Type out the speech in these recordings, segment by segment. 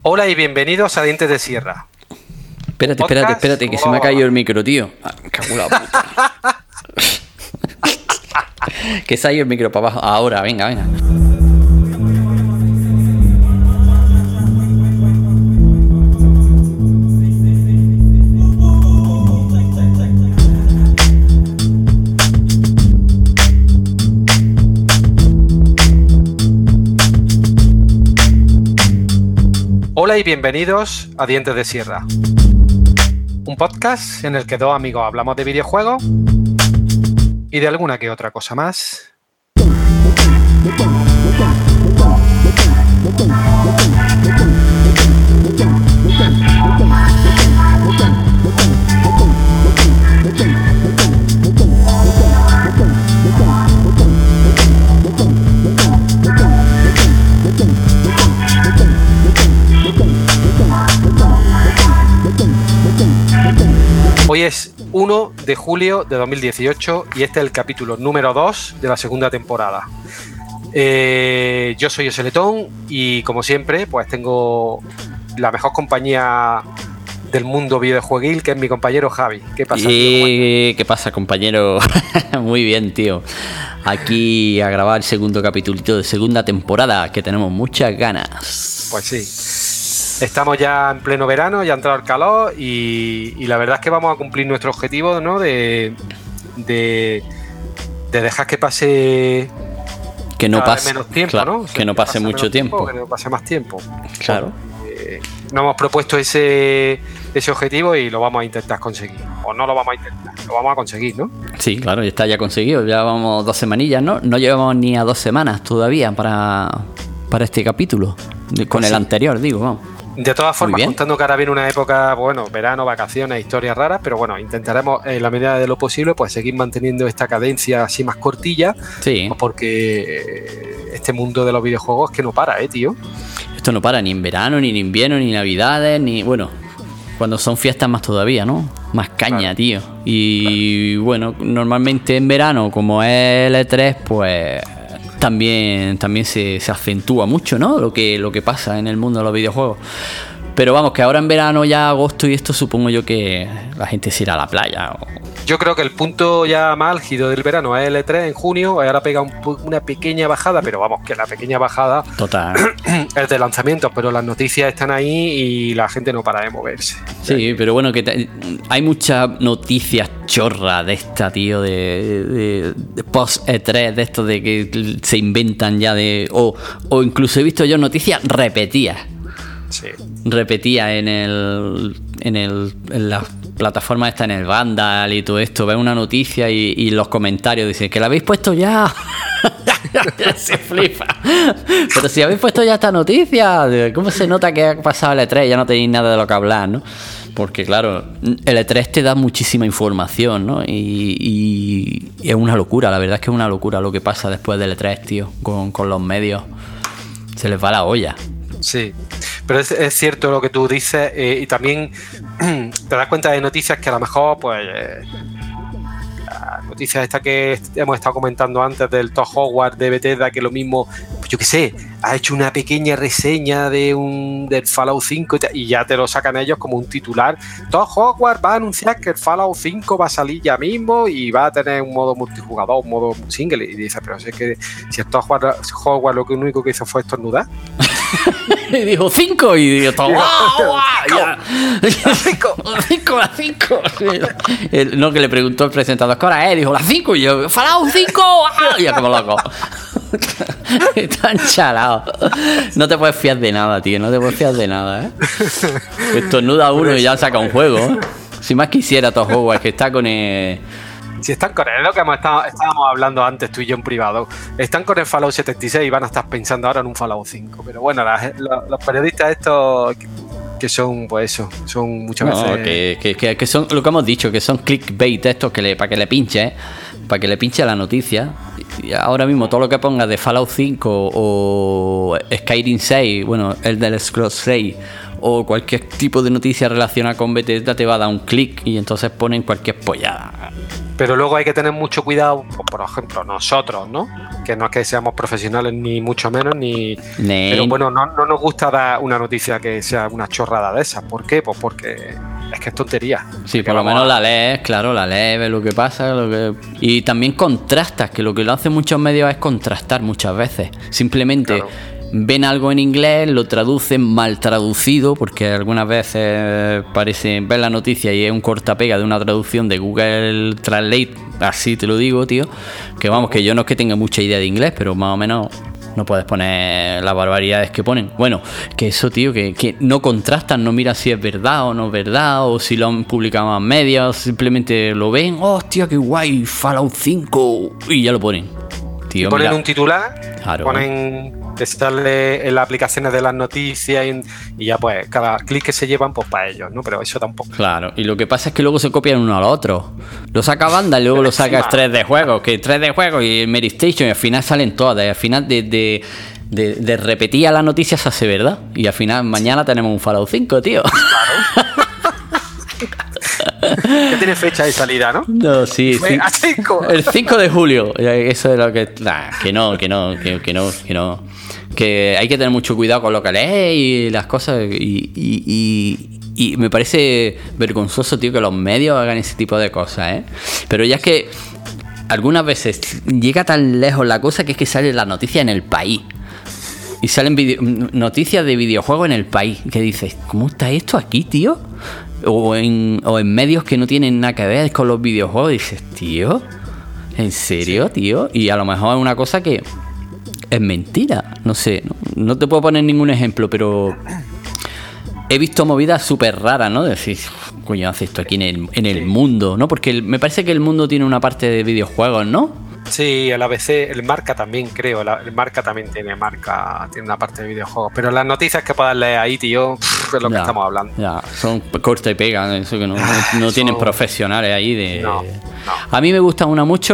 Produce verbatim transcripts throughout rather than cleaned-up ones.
Hola y bienvenidos a Dientes de Sierra. Espérate, espérate, espérate, que oh. se me ha caído el micro, tío. Ah, me cago en la puta. Que se ha ido el micro para abajo. Ahora, venga, venga. Hola y bienvenidos a Dientes de Sierra, un podcast en el que dos amigos hablamos de videojuegos y de alguna que otra cosa más. Hoy es uno de julio de dos mil dieciocho y este es el capítulo número dos de la segunda temporada. Eh, yo soy Oseletón y como siempre pues tengo la mejor compañía del mundo videojueguil, que es mi compañero Javi. ¿Qué pasa, tío? ¿Y qué pasa, compañero? Muy bien, tío. Aquí a grabar el segundo capítulito de segunda temporada, que tenemos muchas ganas. Pues sí. Estamos ya en pleno verano, ya ha entrado el calor y, y la verdad es que vamos a cumplir nuestro objetivo, ¿no? De, de, de dejar que pase que no pase menos tiempo, claro, ¿no? O sea, que no pase, pase mucho tiempo. tiempo. Que no pase más tiempo. Claro. Eh, nos hemos propuesto ese, ese objetivo y lo vamos a intentar conseguir. O no lo vamos a intentar, lo vamos a conseguir, ¿no? Sí, claro, ya está ya conseguido. Ya vamos dos semanillas, ¿no? No llevamos ni a dos semanas todavía para, para este capítulo. Con el sí. anterior, digo, vamos. De todas formas, contando que ahora viene una época, bueno, verano, vacaciones, historias raras, pero bueno, intentaremos en la medida de lo posible pues seguir manteniendo esta cadencia así más cortilla, sí. Pues porque este mundo de los videojuegos es que no para, eh, tío. Esto no para ni en verano, ni en invierno, ni navidades, ni, bueno, cuando son fiestas más todavía, ¿no? Más caña, claro. Tío. Y bueno, normalmente en verano, como es el E tres, pues también, también se, se acentúa mucho, ¿no? Lo que, lo que pasa en el mundo de los videojuegos. Pero vamos, que ahora en verano, ya agosto y esto, supongo yo que la gente se irá a la playa. O... Yo creo que el punto ya más álgido del verano es el E tres en junio. Ahora pega un, una pequeña bajada, pero vamos, que la pequeña bajada total es de lanzamientos, pero las noticias están ahí y la gente no para de moverse. Sí, pero bueno, que te, hay muchas noticias chorras de esta, tío, de, de, de post E tres, de esto de que se inventan ya de... O, o incluso he visto yo noticias repetidas. Sí. Repetía en el en el en la plataforma esta, en el Vandal y todo esto, ves una noticia y, y los comentarios dicen que la habéis puesto ya. Se flipa. Pero si habéis puesto ya esta noticia, ¿cómo se nota que ha pasado el E tres? Ya no tenéis nada de lo que hablar, ¿no? Porque claro, el E tres te da muchísima información, ¿no? Y, y, y es una locura, la verdad es que es una locura lo que pasa después del E tres, tío, con, con los medios. Se les va la olla. Sí, pero es, es cierto lo que tú dices, eh, y también te das cuenta de noticias que a lo mejor, pues, eh, la noticia esta que hemos estado comentando antes del Todd Howard de Bethesda, que lo mismo, pues yo qué sé, ha hecho una pequeña reseña de un del Fallout cinco y, te, y ya te lo sacan ellos como un titular. Todd Howard va a anunciar que el Fallout cinco va a salir ya mismo y va a tener un modo multijugador, un modo single, y dices, pero si es que si el Todd Howard lo único que hizo fue estornudar. Y dijo cinco y dijo todo, ¡guau! cinco, cinco, las cinco. No, que le preguntó el presentador, ¿qué hora es? Dijo, las cinco. Y yo, ¡Fallout cinco! Y yo, como loco. Están chalados. No te puedes fiar de nada, tío. No te puedes fiar de nada, ¿eh? Estornuda uno y ya saca un juego, ¿eh? Si más quisiera Todd Howard, que está con el... Si están con él, es lo que hemos estado, estábamos hablando antes tú y yo en privado. Están con el Fallout setenta y seis y van a estar pensando ahora en un Fallout cinco. Pero bueno, la, la, los periodistas estos que son, pues eso, son muchas no, veces... Que, que, que, que son lo que hemos dicho, que son clickbait estos que le, para que le pinche, para que le pinche la noticia ahora mismo todo lo que pongas de Fallout cinco o Skyrim seis, bueno, el del Scrolls seis, o cualquier tipo de noticia relacionada con Bethesda, te va a dar un clic y entonces ponen cualquier pollada. Pero luego hay que tener mucho cuidado, por ejemplo, nosotros, ¿no? Que no es que seamos profesionales ni mucho menos, ni... Ne- Pero bueno, no, no nos gusta dar una noticia que sea una chorrada de esas. ¿Por qué? Pues porque es que es tontería. Sí, Que por lo vamos menos a- la lees, claro, la lees, ves lo que pasa, lo que... y también contrastas, que lo que lo hacen muchos medios es contrastar muchas veces. Simplemente Claro. ven algo en inglés, lo traducen mal traducido, porque algunas veces parece, ves la noticia y es un cortapega de una traducción de Google Translate, así te lo digo, tío, que vamos, que yo no es que tenga mucha idea de inglés, pero más o menos no puedes poner las barbaridades que ponen. Bueno, que eso, tío, que, que no contrastan, no miran si es verdad o no es verdad, o si lo han publicado más medios, simplemente lo ven, hostia, qué guay, Fallout cinco, y ya lo ponen. Tío, ponen mira. un titular, Claro. ponen que sale en las aplicaciones de las noticias y, y ya pues cada clic que se llevan pues para ellos, ¿no? Pero eso tampoco. Claro, y lo que pasa es que luego se copian uno al otro. Lo saca Banda y luego lo saca tres D Juegos, que tres D Juegos y Mary Station, y al final salen todas. Y al final de, de, de, de repetir a la noticia se hace verdad. Y al final mañana tenemos un Fallout cinco, tío. Ya tiene fecha de salida, ¿no? No, sí, Fue sí. a cinco. El cinco de julio. Eso es lo que. Nah, que no, que no, que, que no, que no. Que hay que tener mucho cuidado con lo que lees y las cosas. Y, y, y, y me parece vergonzoso, tío, que los medios hagan ese tipo de cosas, ¿eh? Pero ya es que algunas veces llega tan lejos la cosa que es que sale la noticia en El País. Y salen video- noticias de videojuegos en El País. Que dices, ¿cómo está esto aquí, tío? O en, o en medios que no tienen nada que ver con los videojuegos. Y dices, tío, ¿en serio, tío? Y a lo mejor es una cosa que es mentira. No sé, no, no te puedo poner ningún ejemplo, pero he visto movidas súper raras, ¿no? De decir, coño, hace esto aquí en el, en el mundo, ¿no? Porque el- me parece que el mundo tiene una parte de videojuegos, ¿no? Sí, el A B C, el Marca también creo, la- el Marca también tiene marca, tiene una parte de videojuegos, pero las noticias que puedas leer ahí, tío, pff, es lo que Ya, estamos hablando. Ya, son corta y pega, eso que no, no, no tienen Son- profesionales ahí de... No, no. A mí me gusta una mucho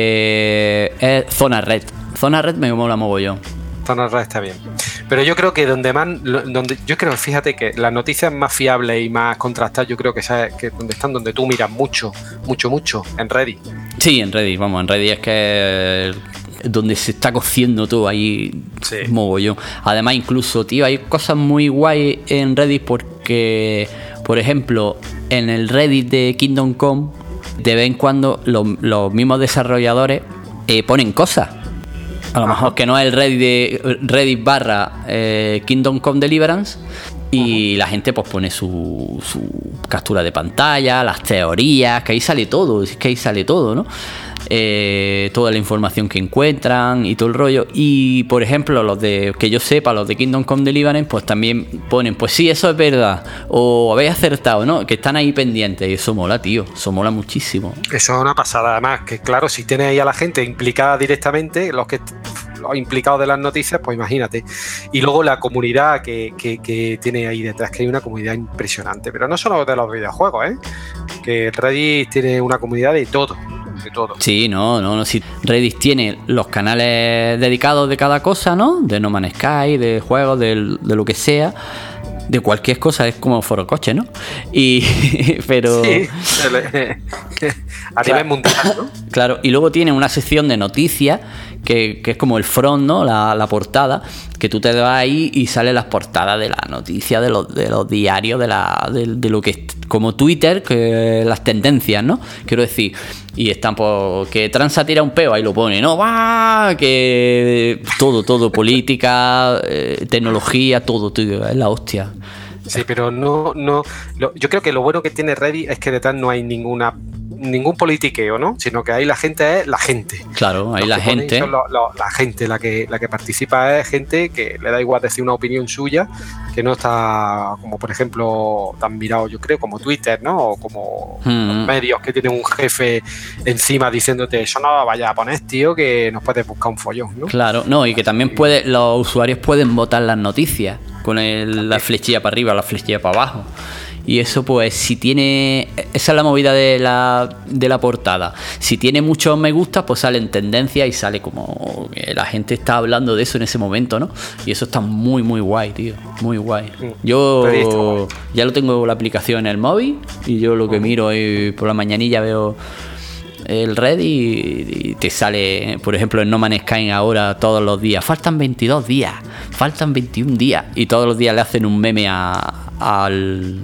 que es Zona Red. Zona Red me mola mogollón. Zona Red está bien. Pero yo creo que donde más, lo- donde yo creo, fíjate que las noticias más fiables y más contrastadas, yo creo que sabes que donde están, donde tú miras mucho, mucho, mucho, en Reddit. Sí, en Reddit, vamos, en Reddit es que es donde se está cociendo todo ahí, Sí. mogollón. Además, incluso, tío, hay cosas muy guay en Reddit porque, por ejemplo, en el Reddit de Kingdom Come, de vez en cuando los, los mismos desarrolladores eh, ponen cosas. A lo mejor que no es el Reddit de Reddit barra eh, Kingdom Come Deliverance. Y la gente pues pone su, su captura de pantalla, las teorías, que ahí sale todo, es que ahí sale todo, ¿no? Eh, toda la información que encuentran y todo el rollo. Y por ejemplo, los de, que yo sepa, los de Kingdom Come Deliverance, pues también ponen, pues sí, eso es verdad, o habéis acertado, ¿no? Que están ahí pendientes, y eso mola, tío, eso mola muchísimo. Eso es una pasada, además, que claro, si tienes ahí a la gente implicada directamente, los que los implicados de las noticias, pues imagínate. Y luego la comunidad que, que, que tiene ahí detrás, que hay una comunidad impresionante, pero no solo de los videojuegos, ¿eh? Que Reddit tiene una comunidad de todo, de todo. Sí, no, no, no. Sí. Reddit tiene los canales dedicados de cada cosa, ¿no? De No Man's Sky, de juegos, de, de lo que sea. De cualquier cosa, es como Foro Coche, ¿no? Y. Pero. Sí, a nivel mundial, ¿no? Claro, y luego tiene una sección de noticias que, que es como el front, ¿no? La, la portada, que tú te vas ahí y salen las portadas de las noticias, de los, de los diarios, de, la, de, de lo que es como Twitter, que las tendencias, ¿no? Quiero decir, y están por que Transa tira un peo, ahí lo pone, ¿no? ¡Va! Que todo, todo, política, eh, tecnología, todo, tío, es la hostia. Sí, pero no, no. Lo, yo creo que lo bueno que tiene Reddit es que detrás no hay ninguna ningún politiqueo, ¿no? Sino que ahí la gente es la gente. Claro, ahí Los la que ponen gente. son lo- lo- la gente, la que, la que participa es gente que le da igual decir una opinión suya, que no está, como por ejemplo, tan mirado, yo creo, como Twitter, ¿no? O como Mm. los medios que tienen un jefe encima diciéndote, eso no lo vayas a poner, tío, que nos puedes buscar un follón, ¿no? Claro, no, y que también puede, los usuarios pueden votar las noticias con el- la flechilla para arriba, la flechilla para abajo. Y eso, pues, si tiene... Esa es la movida de la, de la portada. Si tiene muchos me gusta, pues sale en tendencia y sale como que la gente está hablando de eso en ese momento, ¿no? Y eso está muy, muy guay, tío. Muy guay. Yo ya lo tengo la aplicación en el móvil y yo lo que miro es por la mañanilla veo el Reddit y, y te sale, por ejemplo, en No Man's Sky ahora todos los días. Faltan veintidós días, faltan veintiún días. Y todos los días le hacen un meme a, al...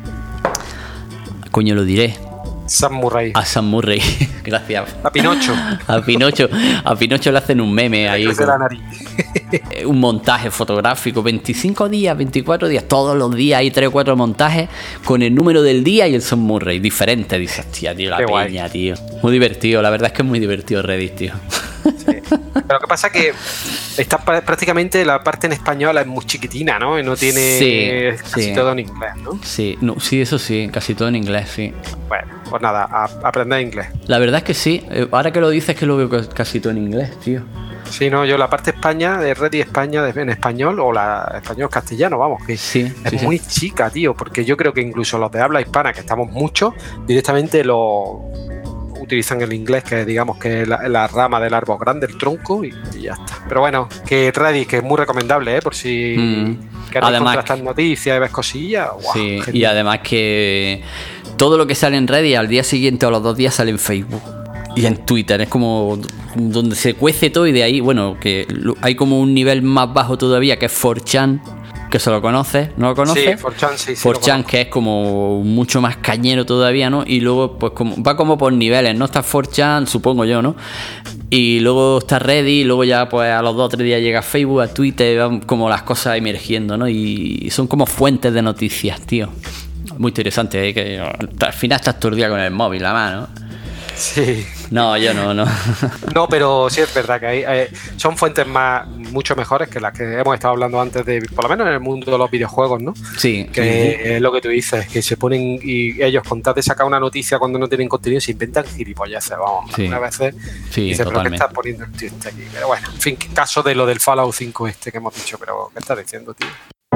Coño, lo diré. Sam Murray. A Sam Murray, gracias. A Pinocho. A Pinocho, a Pinocho le hacen un meme ahí. Con, la nariz. Un montaje fotográfico, veinticinco días, veinticuatro días, todos los días hay tres o cuatro montajes con el número del día y el Sam Murray, diferente. Dices, hostia, tío, la Qué peña, guay. Tío. Muy divertido, la verdad es que es muy divertido Reddit, tío. Sí. Pero lo que pasa es que está prácticamente la parte en español es muy chiquitina, ¿no? Y no tiene sí, casi sí. todo en inglés, ¿no? Sí, no, sí, eso sí, casi todo en inglés, sí. Bueno, pues nada, a aprender inglés. La verdad es que sí, ahora que lo dices que lo veo casi todo en inglés, tío. Sí, no, yo la parte España, de Reddit España en español o la español castellano, vamos, que sí, es sí, muy sí. chica, tío, porque yo creo que incluso los de habla hispana, que estamos muchos, directamente lo utilizan el inglés, que digamos que es la, la rama del árbol grande, el tronco, y, y ya está. Pero bueno, que Reddit, que es muy recomendable, ¿eh? Por si mm. queréis contrastar noticias y ves cosillas. Wow, sí, genial. Y además que todo lo que sale en Reddit al día siguiente o los dos días sale en Facebook. Y en Twitter, es como donde se cuece todo y de ahí, bueno, que hay como un nivel más bajo todavía que es cuatro chan, que se lo conoces, ¿no lo conoces? Sí, cuatro chan, sí, sí. cuatro chan, que es como mucho más cañero todavía, ¿no? Y luego, pues como va como por niveles, ¿no? Está cuatro chan, supongo yo, ¿no? Y luego está Reddit, y luego ya pues a los dos o tres días llega Facebook, a Twitter, van como las cosas emergiendo, ¿no? Y son como fuentes de noticias, tío. Muy interesante, ¿eh? Que al final estás todo el día con el móvil, la mano. Sí. No, yo no, no. No, pero sí es verdad que hay, hay, son fuentes más mucho mejores que las que hemos estado hablando antes de, por lo menos en el mundo de los videojuegos, ¿no? Sí. Que sí. Es lo que tú dices, que se ponen y ellos con tal de sacar una noticia cuando no tienen contenido se inventan gilipolleces, vamos. Sí. Algunas veces sí, dicen, pero ¿qué estás poniendo el tío este aquí? Pero bueno, en fin, caso de lo del Fallout cinco este que hemos dicho, pero ¿qué estás diciendo, tío?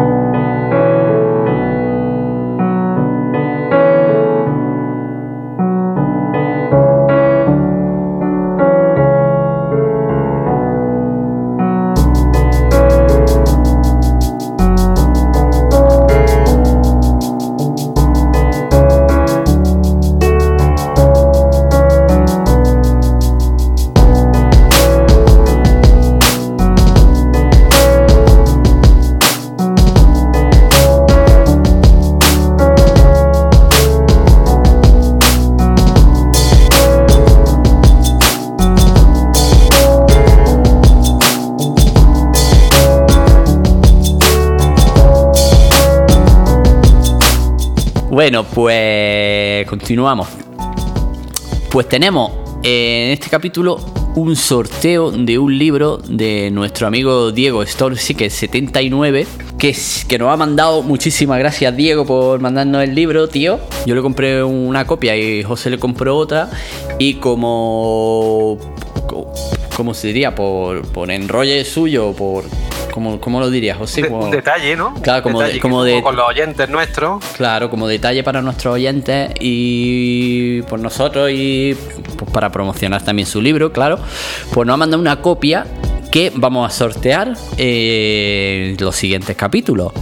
Bueno, pues continuamos. Pues tenemos en este capítulo un sorteo de un libro de nuestro amigo Diego Storsique setenta y nueve, que, es, que nos ha mandado. Muchísimas gracias, Diego, por mandarnos el libro, tío. Yo le compré una copia y José le compró otra. Y como... ¿Cómo se diría? Por, por enrolle suyo, por... ¿Cómo, ¿Cómo lo dirías, José? Como, un detalle, ¿no? Claro, como, detalle de, como de... Con los oyentes nuestros. Claro, como detalle para nuestros oyentes y por nosotros y pues para promocionar también su libro, claro. Pues nos ha mandado una copia que vamos a sortear en los siguientes capítulos.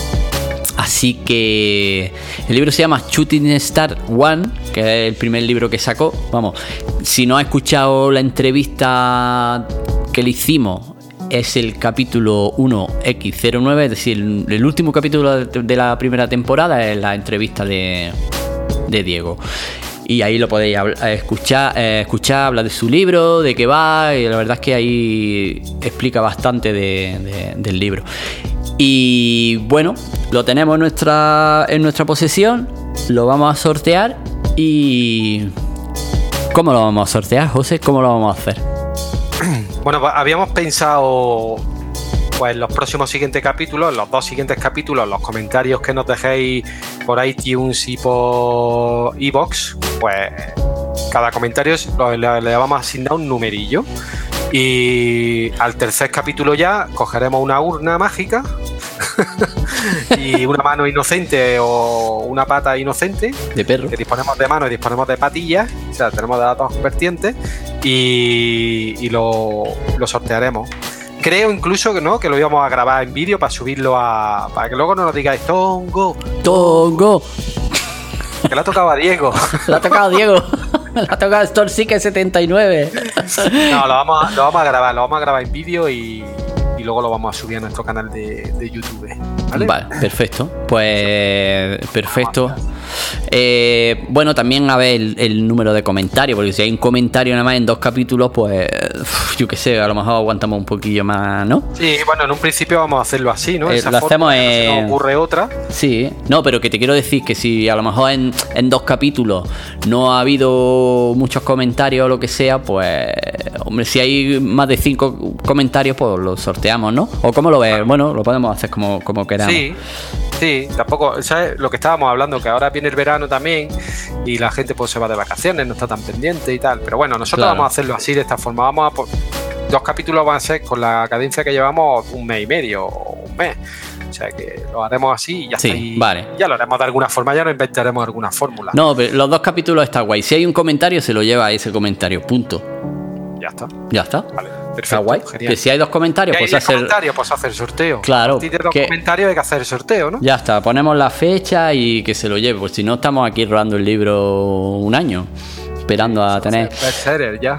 Así que el libro se llama Shooting Star One, que es el primer libro que sacó. Vamos, si no has escuchado la entrevista que le hicimos, es el capítulo uno equis cero nueve, es decir, el último capítulo de la primera temporada es la entrevista de, de Diego. Y ahí lo podéis escuchar, eh, escuchar, habla de su libro, de qué va, y la verdad es que ahí explica bastante de, de, del libro. Y bueno, lo tenemos en nuestra, en nuestra posesión, lo vamos a sortear y... ¿Cómo lo vamos a sortear, José? ¿Cómo lo vamos a hacer? Bueno, pues habíamos pensado pues los próximos siguientes capítulos, los dos siguientes capítulos, los comentarios que nos dejéis por iTunes y por iVoox, pues cada comentario le, le vamos a asignar un numerillo. Y al tercer capítulo ya cogeremos una urna mágica y una mano inocente o una pata inocente. De perro. Que disponemos de manos y disponemos de patillas. O sea, tenemos de las dos vertientes y, y lo, lo sortearemos. Creo incluso que no, que lo íbamos a grabar en vídeo para subirlo a. Para que luego no nos digáis Tongo. Tongo. Que le ha tocado a Diego. Le ha tocado a Diego. Le ha tocado a Storsique setenta y nueve. No, lo vamos, a, lo vamos a grabar, lo vamos a grabar en vídeo y, y luego lo vamos a subir a nuestro canal de, de YouTube. ¿Vale? Vale, perfecto. Pues perfecto. Eh, bueno, también a ver el, el número de comentarios, porque si hay un comentario nada más en dos capítulos, pues yo qué sé, a lo mejor aguantamos un poquillo más, ¿no? Sí, bueno, en un principio vamos a hacerlo así, ¿no? Eh, Esa lo forma, hacemos que no se en... nos ocurre otra. Sí, no, pero que te quiero decir que si a lo mejor en, en dos capítulos no ha habido muchos comentarios o lo que sea, pues hombre, si hay más de cinco comentarios, pues los sorteamos, ¿no? ¿O cómo lo ves? Bueno, lo podemos hacer como, como queramos. Sí. Sí, tampoco, ¿sabes? Lo que estábamos hablando, que ahora viene el verano también y la gente pues se va de vacaciones, no está tan pendiente y tal. Pero bueno, nosotros Claro. vamos a hacerlo así, de esta forma. Vamos a, dos capítulos van a ser con la cadencia que llevamos un mes y medio o un mes. O sea que lo haremos así y ya Sí, está. Y vale. ya lo haremos de alguna forma, ya nos inventaremos alguna fórmula. No, pero los dos capítulos está guay. Si hay un comentario, se lo lleva a ese comentario. Punto. Ya está. Ya está. Vale, Está perfecto. guay. Genial. Que si hay dos comentarios, Y hay pues diez hacer. comentarios, pues hacer sorteo. Claro, A partir de dos que- comentarios hay que hacer el sorteo, ¿no? Ya está, ponemos la fecha y que se lo lleve. Pues si no, estamos aquí rodando el libro un año, esperando a tener. Bestseller, ya.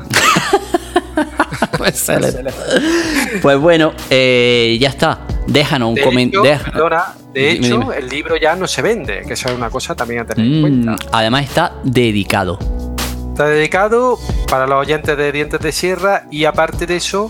Pues, pues bueno, eh, ya está. Déjanos un De comentario. hecho, perdona, de Dime, hecho, dime. el libro ya no se vende, que eso es una cosa también a tener en Mm, cuenta. además está dedicado. Está dedicado para los oyentes de Dientes de Sierra y aparte de eso,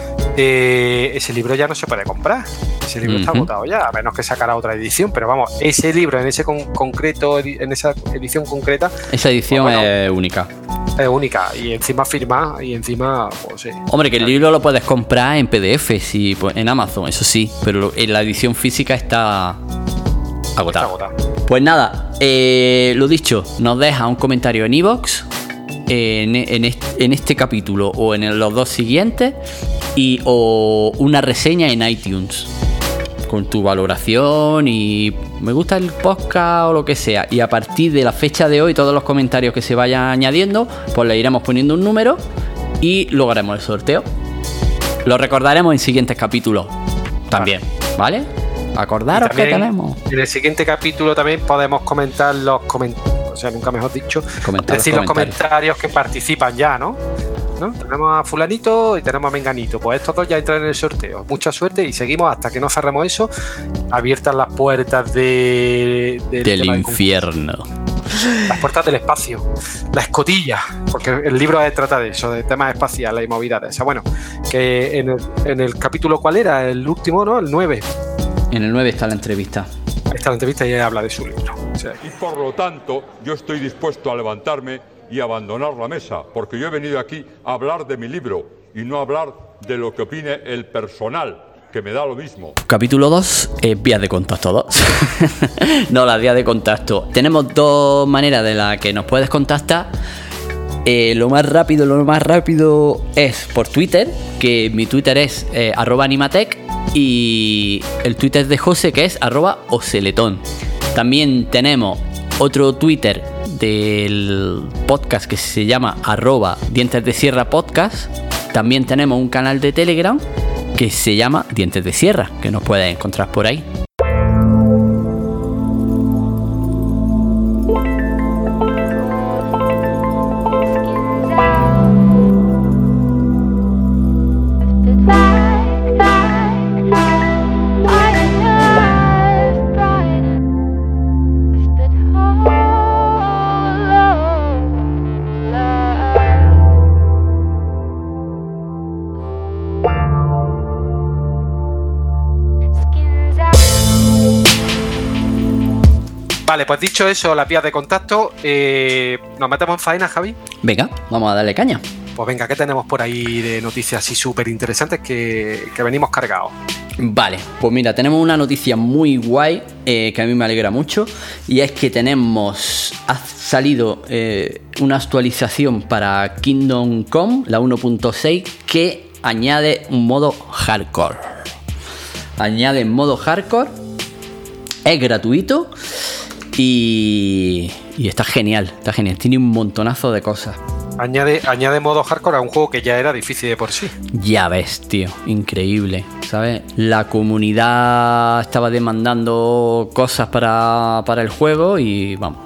eh, ese libro ya no se puede comprar. Ese libro está Ujú. agotado ya, a menos que sacara otra edición. Pero vamos, ese libro en ese con- concreto, en esa edición concreta, Esa edición Bueno. es única. es única y encima firmada y encima, pues sí. Hombre, que el libro lo puedes comprar en P D F, sí, pues, en Amazon, eso sí, pero lo- en la edición física está Está agotada. agotado. Pues nada, eh, lo dicho, nos deja un comentario en iVoox, en, en, este, en este capítulo o en el- los dos siguientes, y o una reseña en iTunes con tu valoración y me gusta el podcast o lo que sea. Y a partir de la fecha de hoy, todos los comentarios que se vayan añadiendo, pues le iremos poniendo un número y luego haremos el sorteo. Lo recordaremos en siguientes capítulos también, ¿vale? Acordaros que También, tenemos. en el siguiente capítulo también podemos comentar los comentarios, o sea, nunca mejor dicho, Comentar decir los los comentarios que participan ya, ¿no? ¿no? Tenemos a fulanito y tenemos a menganito, pues estos dos ya entran en el sorteo. Mucha suerte y seguimos hasta que no cerremos eso, abiertas las puertas de, del Del tema del infierno. concurso. Las puertas del espacio, la escotilla, porque el libro trata de eso, de temas espaciales y movidas de esa. Bueno, que en el, en el capítulo, ¿cuál era? El último, ¿no? El nueve. En el nueve está la entrevista. Ahí está la entrevista y ella habla de su libro. O sea, Y por lo tanto, yo estoy dispuesto a levantarme y abandonar la mesa, porque yo he venido aquí a hablar de mi libro y no a hablar de lo que opine el personal, que me da lo mismo. Capítulo dos, eh, vías de contacto dos. No, las vías de contacto. Tenemos dos maneras de las que nos puedes contactar. Eh, lo más rápido, lo más rápido es por Twitter, que mi Twitter es eh, arroba animatec, y el Twitter de José, que es arroba oseletón. También tenemos otro Twitter del podcast que se llama arroba Dientes de Sierra Podcast. También tenemos un canal de Telegram que se llama Dientes de Sierra, que nos puedes encontrar por ahí. vale, pues dicho eso, las vías de contacto, eh, nos metemos en faena, Javi. Venga, vamos a darle caña. Pues venga, ¿qué tenemos por ahí de noticias así súper interesantes que, que venimos cargados? Vale, pues mira, tenemos una noticia muy guay eh, que a mí me alegra mucho, y es que tenemos, ha salido eh, una actualización para Kingdom Come, la uno punto seis, que añade un modo hardcore. añaden modo hardcore, es gratuito y, y está genial, está genial. Tiene un montonazo de cosas. Añade, añade modo hardcore a un juego que ya era difícil de por sí. Ya ves, tío, increíble, ¿sabes? La comunidad estaba demandando cosas para, para el juego y vamos,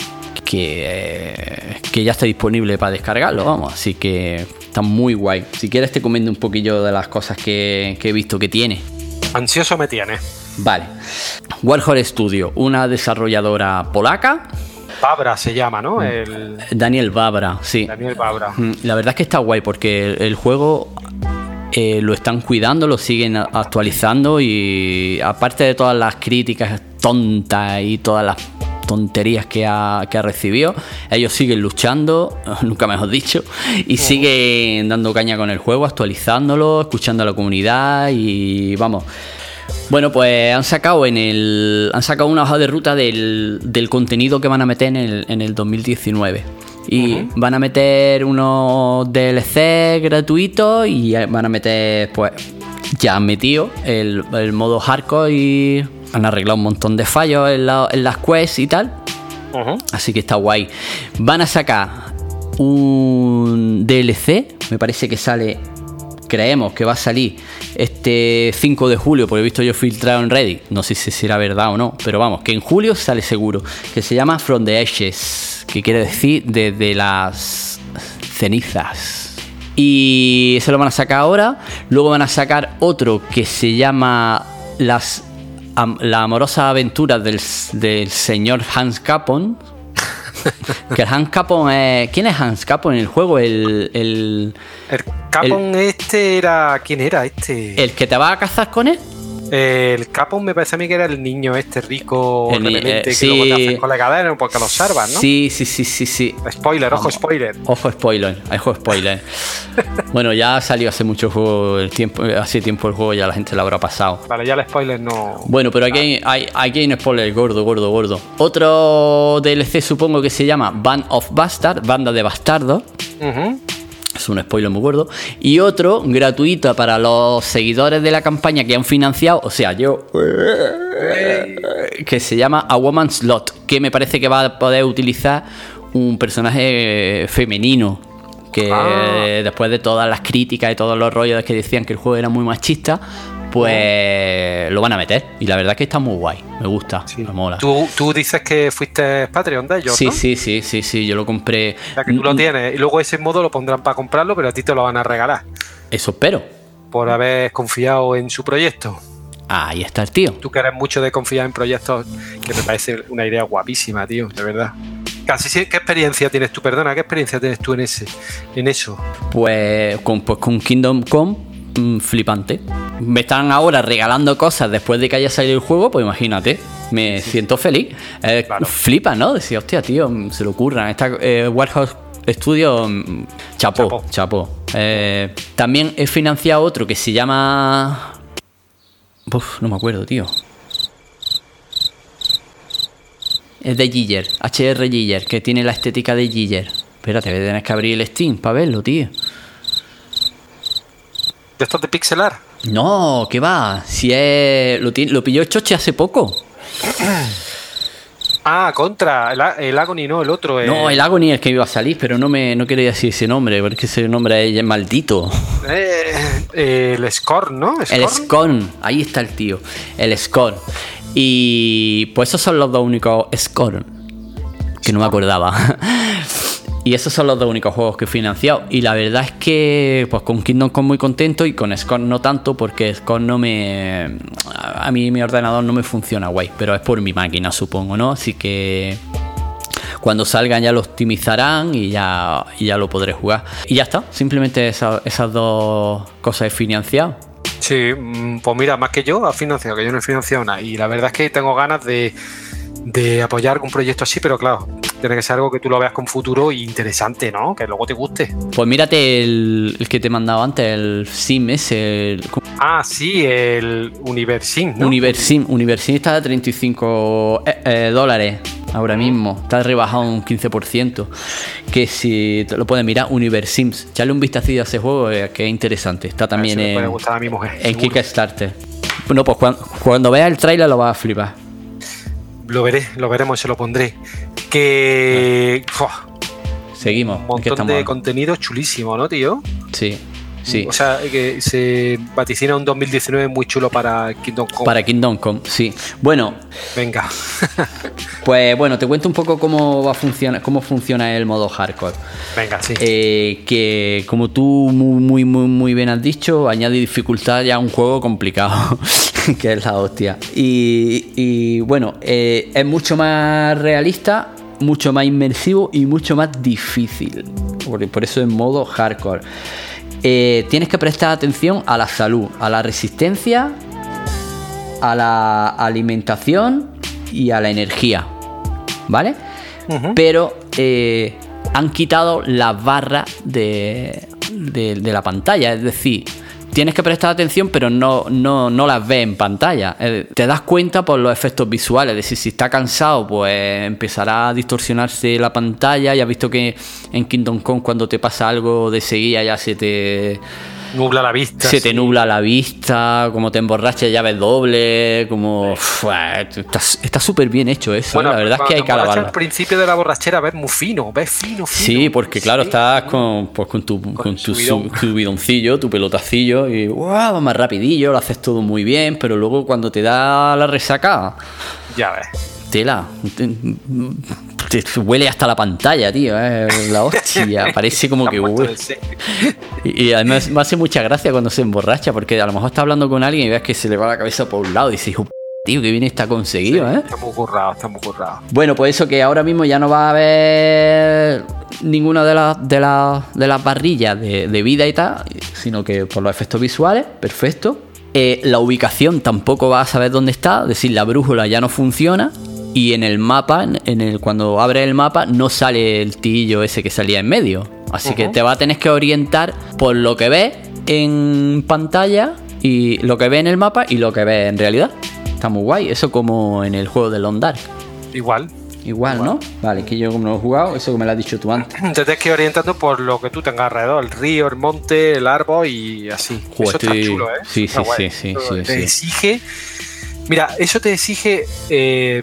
que, que ya está disponible para descargarlo, vamos, así que está muy guay. Si quieres te comento un poquillo de las cosas que, que he visto que tiene. Ansioso me tiene. Vale. Warhol Studio, una desarrolladora polaca. Babra se llama, ¿no? El... Daniel Babra, sí. Daniel Babra. La verdad es que está guay porque el, el juego eh, lo están cuidando, lo siguen actualizando y aparte de todas las críticas tontas y todas las tonterías que ha, que ha recibido, ellos siguen luchando, nunca mejor dicho, y uh-huh. siguen dando caña con el juego, actualizándolo, escuchando a la comunidad y vamos... Bueno, pues han sacado en el han sacado una hoja de ruta del, del contenido que van a meter en el, en el dos mil diecinueve. Y uh-huh. van a meter unos D L C gratuitos y van a meter, pues, ya han metido el, el modo hardcore y han arreglado un montón de fallos en, la, en las quests y tal. Uh-huh. Así que está guay. Van a sacar un D L C, me parece que sale... Creemos que va a salir este cinco de julio, porque he visto yo filtrado en Reddit. No sé si será verdad o no, pero vamos, que en julio sale seguro. Que se llama From the Ashes, que quiere decir desde las cenizas. Y se lo van a sacar ahora. Luego van a sacar otro que se llama las, am, La amorosa aventura del, del señor Hans Capon. Que el Hans Capon es... ¿Quién es Hans Capon en el juego? El... El, el Capon el, este era... ¿Quién era este? ¿El que te va a cazar con él? El Capon me parece a mí que era el niño este rico, el, repelente, eh, que sí. luego te hacen con la cadena porque lo salvan, ¿no? Sí, sí, sí, sí, sí. Spoiler, ojo, spoiler. Ojo, spoiler, ojo, spoiler. Bueno, ya salió hace mucho juego, el tiempo, hace tiempo el juego ya la gente lo habrá pasado. Vale, ya el spoiler no... Bueno, pero aquí hay, hay, aquí hay un spoiler gordo, gordo, gordo. Otro D L C supongo que se llama Band of Bastards, Banda de Bastardos. Uh-huh. Es un spoiler muy gordo. Y otro gratuito para los seguidores de la campaña que han financiado, o sea, yo, que se llama A Woman's Lot, que me parece que va a poder utilizar un personaje femenino. Que ah. después de todas las críticas y todos los rollos que decían que el juego era muy machista, pues lo van a meter. Y la verdad es que está muy guay. Me gusta, sí. me mola. ¿Tú, tú dices que fuiste Patreon de ellos, sí, ¿no? Sí, sí, sí, sí. Yo lo compré. O sea, que tú lo tienes. Y luego ese modo lo pondrán para comprarlo, pero a ti te lo van a regalar. Eso espero. Por haber confiado en su proyecto. Ahí está el tío. Tú que eres mucho de confiar en proyectos, que me parece una idea guapísima, tío, de verdad. Casi, ¿qué experiencia tienes tú? Perdona, ¿qué experiencia tienes tú en ese, en eso? Pues con, pues con Kingdom Come, mmm, flipante. Me están ahora regalando cosas después de que haya salido el juego, pues imagínate, me sí. siento feliz. Eh, claro. Flipa, ¿no? Decía, hostia, tío, se lo ocurran. Esta eh, Warhouse Studio, chapó, chapó. chapó. Eh, también he financiado otro que se llama... Uf, no me acuerdo, tío. Es de Giger, H R Giger, que tiene la estética de Giger. Espérate, tienes que abrir el Steam para verlo, tío. ¿De estos de pixelar? No, ¿qué va? Si es... Lo, lo pilló Choche hace poco. Ah, contra. El, el Agony, no, el otro. Es... No, el Agony es el que iba a salir, pero no me no quería decir ese nombre, porque ese nombre es maldito. Eh, eh, el Scorn, ¿no? ¿Scorn? El Scorn, ahí está el tío. El Scorn. Y pues esos son los dos únicos Scorn que no me acordaba. Y esos son los dos únicos juegos que he financiado. Y la verdad es que pues con Kingdom Come muy contento y con Scorn no tanto, porque Scorn no me... A mí mi ordenador no me funciona guay, pero es por mi máquina, supongo, ¿no? Así que cuando salgan ya lo optimizarán y ya, y ya lo podré jugar. Y ya está, simplemente esa, esas dos cosas he financiado. Sí, pues mira, más que yo has financiado, que yo no he financiado nada. Y la verdad es que tengo ganas de, de apoyar algún proyecto así, pero claro, tiene que ser algo que tú lo veas con futuro y interesante, ¿no? Que luego te guste. Pues mírate el, el que te he mandado antes, el Sim ese. El... Ah, sí, el Universim, ¿no? Universim, Universim está a treinta y cinco eh, eh, dólares ahora mismo. Está rebajado un quince por ciento. Que si te lo puedes mirar, Universims. Echarle un vistacillo a ese juego, eh, que es interesante. Está también en, puede gustar a mi mujer, en Kickstarter. No, pues cuando, cuando veas el tráiler lo vas a flipar. Lo veré, lo veremos, se lo pondré. Que... ¡fua! Seguimos. Un montón de contenido chulísimo, ¿no, tío? Sí, sí. O sea, que se vaticina un dos mil diecinueve muy chulo para Kingdom Come. Para Kingdom Come, sí. Bueno. Venga. Pues bueno, te cuento un poco cómo va a funcionar, cómo funciona el modo hardcore. Venga, sí. Eh, que como tú muy, muy, muy, muy bien has dicho, añade dificultad ya a un juego complicado, que es la hostia. Y, y bueno, eh, es mucho más realista, mucho más inmersivo y mucho más difícil. Por, por eso es modo hardcore. Eh, tienes que prestar atención a la salud, a la resistencia, a la alimentación y a la energía, ¿vale? Uh-huh. Pero eh, han quitado las barras de, de, de la pantalla, es decir, tienes que prestar atención, pero no, no, no las ves en pantalla. Eh, te das cuenta por los efectos visuales. Es decir, si está cansado, pues empezará a distorsionarse la pantalla. Ya has visto que en Kingdom Come, cuando te pasa algo de seguida, ya se te... nubla la vista. Se sí. te nubla la vista, como te emborrachas ya ves doble, como... Uf, está súper bien hecho eso, bueno, ¿eh? La verdad es que hay que alabarlo. Al principio de la borrachera ves muy fino, ves fino, fino. Sí, porque claro, sí, estás con, pues, con tu, con con tu subidón. subidoncillo, tu pelotacillo, y wow, va más rapidillo, lo haces todo muy bien, pero luego cuando te da la resaca... Ya ves. Tela, te, te huele hasta la pantalla, tío, ¿eh? La hostia, parece como que huele. Y, y además me hace mucha gracia cuando se emborracha, porque a lo mejor está hablando con alguien y ves que se le va la cabeza por un lado y dices, tío, que bien está conseguido, sí, ¿eh? Está muy currado, está muy currado. Bueno, pues eso, que ahora mismo ya no va a haber ninguna de las de las de las barrillas de, de vida y tal, sino que por los efectos visuales, perfecto. Eh, la ubicación tampoco vas a saber dónde está, es decir, la brújula ya no funciona. Y en el mapa, en el, cuando abres el mapa, no sale el tillo ese que salía en medio. Así uh-huh. que te vas a tener que orientar por lo que ves en pantalla, y lo que ves en el mapa y lo que ves en realidad. Está muy guay. Eso como en el juego de Long Dark. Igual. Igual, Igual, ¿no? Vale, que yo como no he jugado, eso que me lo has dicho tú antes. Te tienes que ir orientando por lo que tú tengas alrededor. El río, el monte, el árbol y así. Joder, eso está chulo, ¿eh? Sí, está sí, sí, sí, sí. Te sí. exige... Mira, eso te exige... Eh,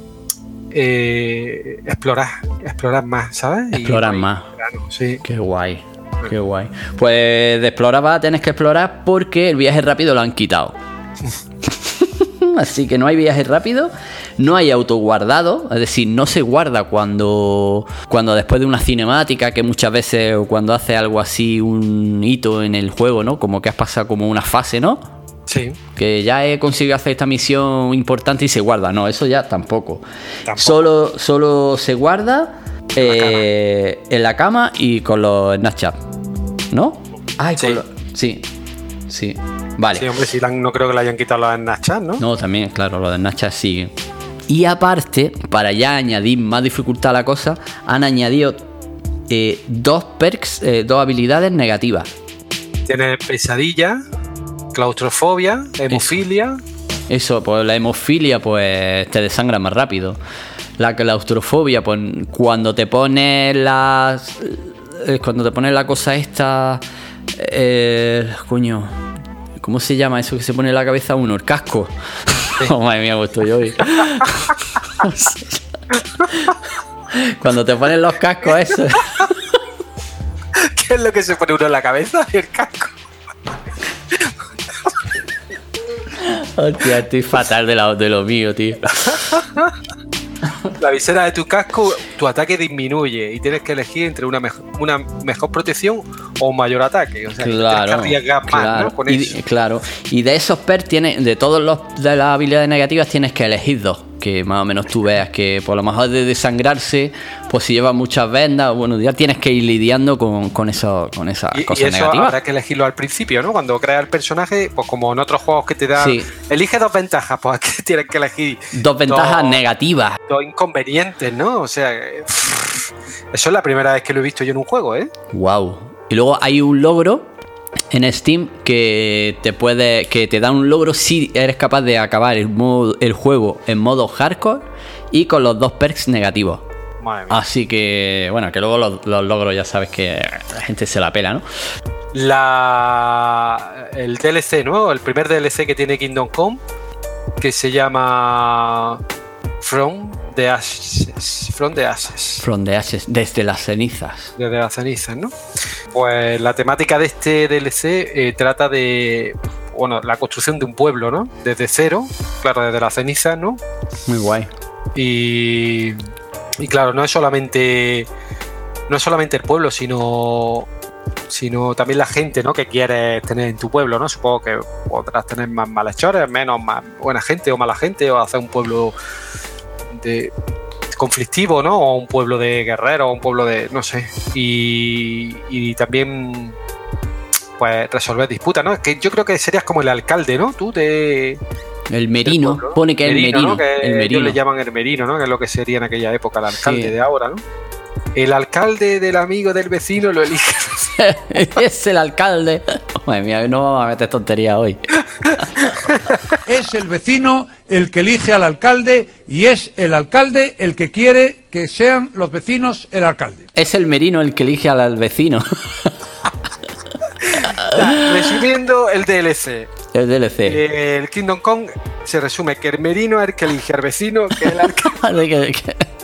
Eh, explorar, explorar más, ¿sabes? Explorar y, más. Verano, sí. Qué guay, qué guay. Pues de explorar vas a tener que explorar porque el viaje rápido lo han quitado. Así que no hay viaje rápido, no hay autoguardado, es decir, no se guarda cuando, cuando después de una cinemática, que muchas veces, o cuando hace algo así, un hito en el juego, ¿no? Como que has pasado como una fase, ¿no? Sí. Que ya he conseguido hacer esta misión importante y se guarda. No, eso ya tampoco. tampoco. Solo, solo se guarda eh, la en la cama y con los Snapchat, ¿no? Ay, sí. Con los, sí, sí. Vale. Sí, hombre, sí, no creo que le hayan quitado los Snapchat, ¿no? No, también, claro, los de Snapchat siguen. Y aparte, para ya añadir más dificultad a la cosa, han añadido eh, dos perks, eh, dos habilidades negativas. Tiene pesadilla, claustrofobia, hemofilia. Eso, Eso, pues la hemofilia, pues te desangra más rápido. La claustrofobia, pues cuando te pones las. Cuando te pones la cosa esta. Eh, coño. ¿Cómo se llama eso que se pone en la cabeza uno? El casco. Sí. Oh, madre mía, pues estoy hoy. Cuando te pones los cascos, eso. ¿Qué es lo que se pone uno en la cabeza? El casco. Hostia, estoy fatal de, la, de lo mío, tío. La visera de tu casco, tu ataque disminuye y tienes que elegir entre una mejor, una mejor protección o un mayor ataque. O sea, claro, tienes que arriesgar claro, más, ¿no? Con y, eso. Claro. Y de esos perks, tienes, de todos los de las habilidades negativas, tienes que elegir dos. Que más o menos tú veas que por lo mejor de desangrarse, pues si llevas muchas vendas, bueno, ya tienes que ir lidiando con, con, eso, con esas y, cosas y eso negativas. Habrá que elegirlo al principio, ¿no? Cuando creas el personaje, pues como en otros juegos que te dan, sí. Elige dos ventajas, pues aquí tienes que elegir dos ventajas dos, negativas. Dos inconvenientes, ¿no? O sea, eso es la primera vez que lo he visto yo en un juego, ¿eh? Wow. Y luego hay un logro en Steam que te puede que te da un logro si eres capaz de acabar el, modo, el juego en modo hardcore y con los dos perks negativos. Madre mía. Así que bueno, que luego los, los logros ya sabes que la gente se la pela, ¿no? la el D L C, ¿no? El primer D L C que tiene Kingdom Come, que se llama From the Ashes. From the Ashes. From the Ashes, desde las cenizas. Desde las cenizas, ¿no? Pues la temática de este D L C eh, trata de, bueno, la construcción de un pueblo, ¿no? Desde cero, claro, desde las cenizas, ¿no? Muy guay. Y, y claro, no es solamente no es solamente el pueblo, sino sino también la gente, ¿no? Que quieres tener en tu pueblo, ¿no? Supongo que podrás tener más malhechores, menos más buena gente o mala gente, o hacer un pueblo de conflictivo, ¿no? O un pueblo de guerreros, o un pueblo de, no sé. Y, y también pues resolver disputas, ¿no? Que yo creo que serías como el alcalde, ¿no? Tú de el merino, pueblo, ¿no? Pone que es el merino, ¿no? Que el merino. ellos le llaman el merino, ¿no? Que es lo que sería en aquella época el alcalde, sí, de ahora, ¿no? El alcalde del amigo del vecino lo elige. Es el alcalde. Madre mía, no vamos a meter tonterías hoy. Es el vecino el que elige al alcalde y es el alcalde el que quiere que sean los vecinos el alcalde. Es el merino el que elige al vecino. Resumiendo el D L C. El D L C. El Kingdom Come se resume que el merino es el que elige al vecino, que es el alcalde.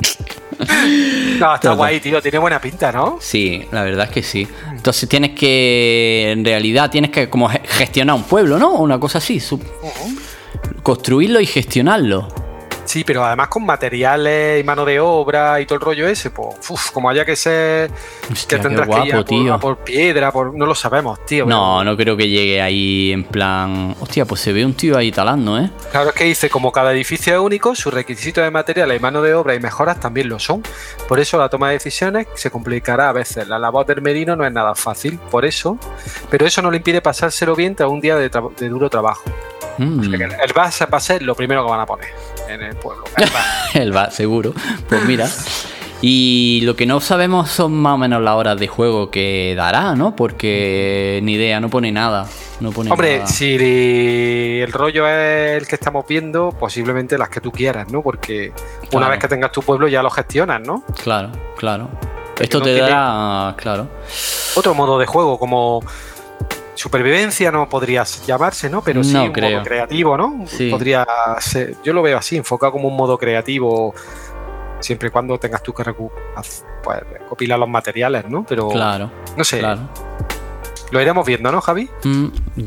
No, está guay, tío, tiene buena pinta, ¿no? Sí, la verdad es que sí. Entonces tienes que, en realidad, tienes que como gestionar un pueblo, ¿no? Una cosa así. Sub- uh-huh. Construirlo y gestionarlo. Sí, pero además con materiales y mano de obra y todo el rollo ese, pues, uf, como haya que ser, hostia, que tendrás guapo, que ir a por, tío. a por piedra, por, no lo sabemos, tío. No, pero... no creo que llegue ahí en plan... Hostia, pues se ve un tío ahí talando, ¿eh? Claro, es que dice, como cada edificio es único, sus requisitos de materiales y mano de obra y mejoras también lo son. Por eso la toma de decisiones se complicará a veces. La labor del merino no es nada fácil, por eso, pero eso no le impide pasárselo bien tras un día de, tra- de duro trabajo. Mm. O sea, que el va a ser lo primero que van a poner en el pueblo. El va, seguro. Pues mira. Y lo que no sabemos son más o menos las horas de juego que dará, ¿no? Porque ni idea, no pone nada. No pone Hombre, nada. Si el rollo es el que estamos viendo, posiblemente las que tú quieras, ¿no? Porque claro, una vez que tengas tu pueblo ya lo gestionas, ¿no? Claro, claro. Porque esto no te tiene... dará, claro, otro modo de juego, como supervivencia no podría llamarse, ¿no? Pero sí no un creo. modo creativo, ¿no? Sí. Podría ser, yo lo veo así, enfocado como un modo creativo, siempre y cuando tengas tú que recu- pues, recopilar los materiales, ¿no? Pero claro, no sé. Claro. Lo iremos viendo, ¿no, Javi? Mm,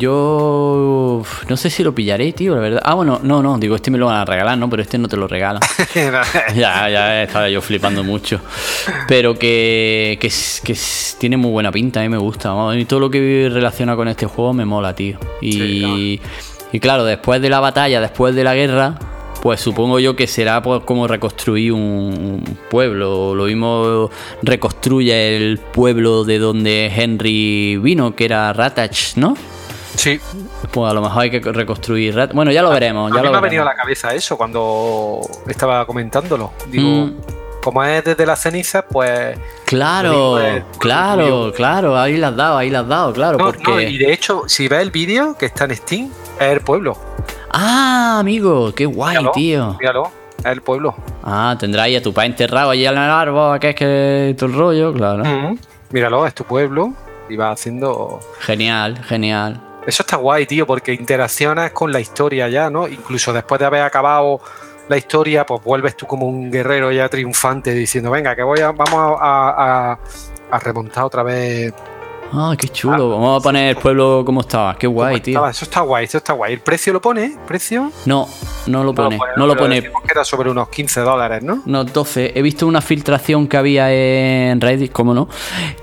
yo no sé si lo pillaré, tío, la verdad. Ah, bueno, no, no, digo, este me lo van a regalar, ¿no? Pero este no te lo regalan. ya, ya estaba yo flipando mucho. Pero que, que, que tiene muy buena pinta, a mí me gusta. A mí todo lo que relaciona con este juego me mola, tío. Y, sí, claro. y claro, después de la batalla, después de la guerra, pues supongo yo que será pues, como reconstruir un pueblo. Lo mismo reconstruye el pueblo de donde Henry vino, que era Ratach, ¿no? Sí. Pues a lo mejor hay que reconstruir Rat- Bueno, ya lo veremos. A ya mí lo me veremos. ha venido a la cabeza eso cuando estaba comentándolo. Digo, mm. como es desde las cenizas, pues... Claro, es, claro, es claro. Ahí las has dado, ahí las has dado, claro. No, porque... no, y de hecho, si ves el vídeo que está en Steam, es el pueblo. Ah, amigo, qué guay, míralo, tío. Míralo, es el pueblo. Ah, tendrá ahí a tu padre enterrado allí en el árbol, que es que todo el rollo, claro. Mm-hmm. Míralo, es tu pueblo y va haciendo... Genial, genial. Eso está guay, tío, porque interaccionas con la historia ya, ¿no? Incluso después de haber acabado la historia, pues vuelves tú como un guerrero ya triunfante diciendo, venga, que voy a, vamos a, a, a remontar otra vez. Ah, qué chulo. Ah, vamos a poner el pueblo como estaba. Qué guay, tío. Estaba. Eso está guay, eso está guay. ¿El precio lo pone? ¿El precio? No, no lo pone. No lo pone. No lo pone. Que era sobre unos quince dólares, ¿no? No, doce. He visto una filtración que había en Reddit, ¿cómo no?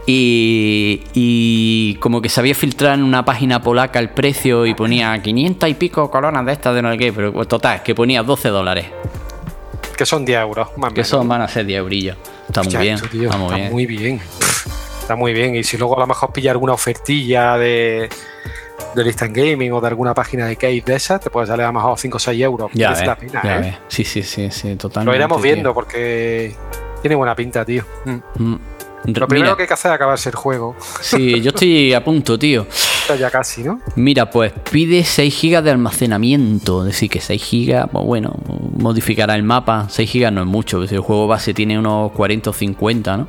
Y, y como que se había filtrado en una página polaca el precio y ponía quinientas y pico coronas de estas de no sé qué, pero total, que ponía doce dólares. Que son diez euros, más Que son, van a ser diez eurillos. Está muy bien. Esto, tío, está muy está bien. muy bien. Está muy bien, y si luego a lo mejor pilla alguna ofertilla de, de Instant Gaming o de alguna página de case de esas, te puede salir a lo mejor cinco o seis euros. Ya ves, la pena, ya ¿eh? ves. Sí, sí, sí, sí, totalmente. Lo iremos viendo, tío. porque tiene buena pinta, tío. Mm. Mm. Lo primero Mira, que hay que hacer es acabarse el juego. Sí, yo estoy a punto, tío. Está ya casi, ¿no? Mira, pues pide seis gigas de almacenamiento. Es decir, que seis gigas, pues bueno, modificará el mapa. seis gigas no es mucho, el juego base tiene unos cuarenta o cincuenta, ¿no?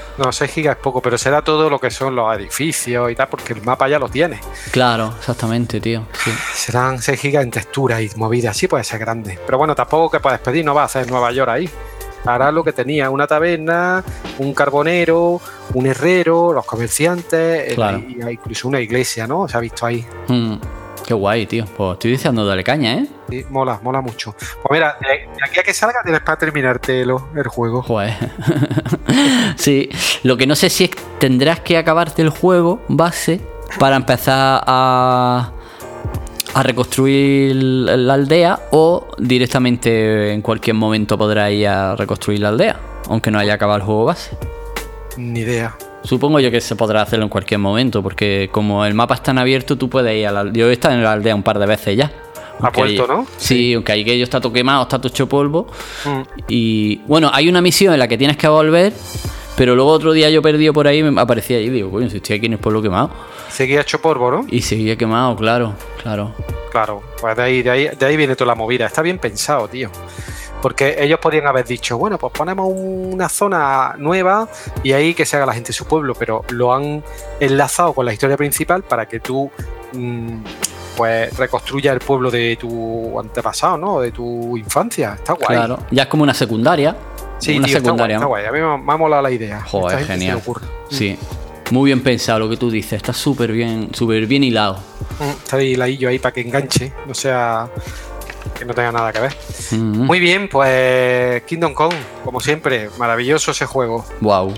No, seis gigas es poco, pero será todo lo que son los edificios y tal, porque el mapa ya lo tiene. Claro, exactamente, tío. Sí. Serán seis gigas en textura y movida, sí puede ser grande. Pero bueno, tampoco que puedes pedir, no va a hacer Nueva York ahí. Hará lo que tenía, una taberna, un carbonero, un herrero, los comerciantes, Claro. el- y incluso una iglesia, ¿no? Se ha visto ahí. Mm, qué guay, tío. Pues estoy deseando darle caña, ¿eh? Sí, mola, mola mucho. Pues mira, de, de aquí a que salga tienes para terminarte el, el juego. Joder. Sí, lo que no sé si es que tendrás que acabarte el juego base para empezar a, a reconstruir la aldea, o directamente en cualquier momento podrás ir a reconstruir la aldea, aunque no haya acabado el juego base. Ni idea. Supongo yo que se podrá hacerlo en cualquier momento, porque como el mapa está en abierto, tú puedes ir a la aldea. Yo he estado en la aldea un par de veces ya. Ha Aunque vuelto, ahí- ¿no? Sí, aunque ahí que yo está todo quemado, está todo hecho polvo. Mm. Y bueno, hay una misión en la que tienes que volver, pero luego otro día yo perdido por ahí y me aparecía ahí y digo, coño, si estoy aquí en el pueblo quemado. Seguía hecho polvo, ¿no? Y seguía quemado, claro, claro. Claro, pues de ahí, de ahí, de ahí viene toda la movida. Está bien pensado, tío. Porque ellos podrían haber dicho, bueno, pues ponemos una zona nueva y ahí que se haga la gente su pueblo, pero lo han enlazado con la historia principal para que tú mmm, pues reconstruyas el pueblo de tu antepasado, ¿no? De tu infancia. Está guay. Claro, ya es como una secundaria. Sí, una tío, secundaria. está guay, está guay. A mí me, me ha molado la idea. Joder, Esta gente se le genial. ocurre. Sí, muy bien pensado lo que tú dices. Está súper bien, súper bien hilado. Mm, Está ahí la hillo ahí para que enganche, no sea que no tenga nada que ver. Mm. Muy bien, pues Kingdom Come, como siempre, maravilloso ese juego. Wow.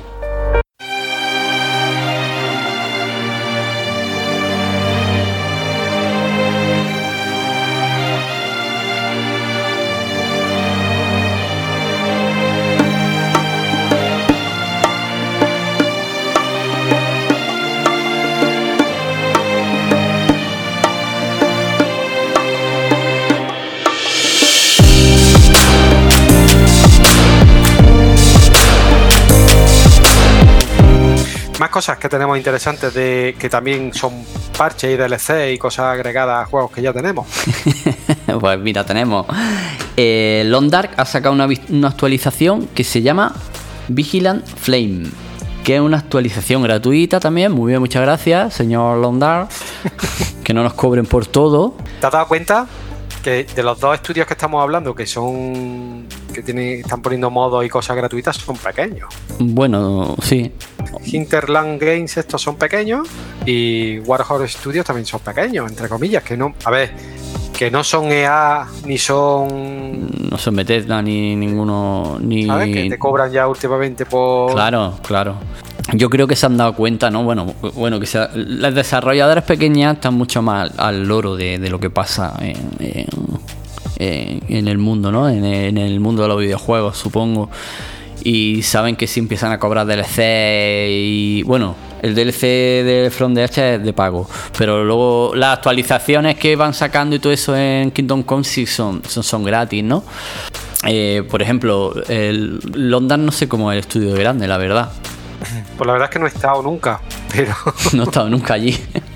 Más cosas que tenemos interesantes de que también son parches y D L C y cosas agregadas a juegos que ya tenemos. Pues mira, tenemos eh, Long Dark ha sacado una, vis- una actualización que se llama Vigilant Flame, que es una actualización gratuita también. Muy bien, muchas gracias, señor Long Dark. Que no nos cobren por todo. ¿Te has dado cuenta que de los dos estudios que estamos hablando, que son que tienen, están poniendo modos y cosas gratuitas, son pequeños? Bueno, sí. Hinterland Games estos son pequeños y Warhol Studios también son pequeños, entre comillas, que no, a ver, que no son E A ni son, No son Bethesda ni ninguno. Ni... ¿sabes? Que te cobran ya últimamente por... Claro, claro. Yo creo que se han dado cuenta, ¿no? Bueno, bueno que se, las desarrolladoras pequeñas están mucho más al, al loro de, de lo que pasa en, en, en- en el mundo, ¿no? En el, en el mundo de los videojuegos, supongo. Y saben que si empiezan a cobrar D L C y... Bueno, el D L C de From the Ashes es de pago, pero luego las actualizaciones que van sacando y todo eso en Kingdom Come sí son, son, son gratis, ¿no? Eh, por ejemplo, el London no sé cómo es el estudio de grande, la verdad. Pues la verdad es que no he estado nunca, pero... No he estado nunca allí.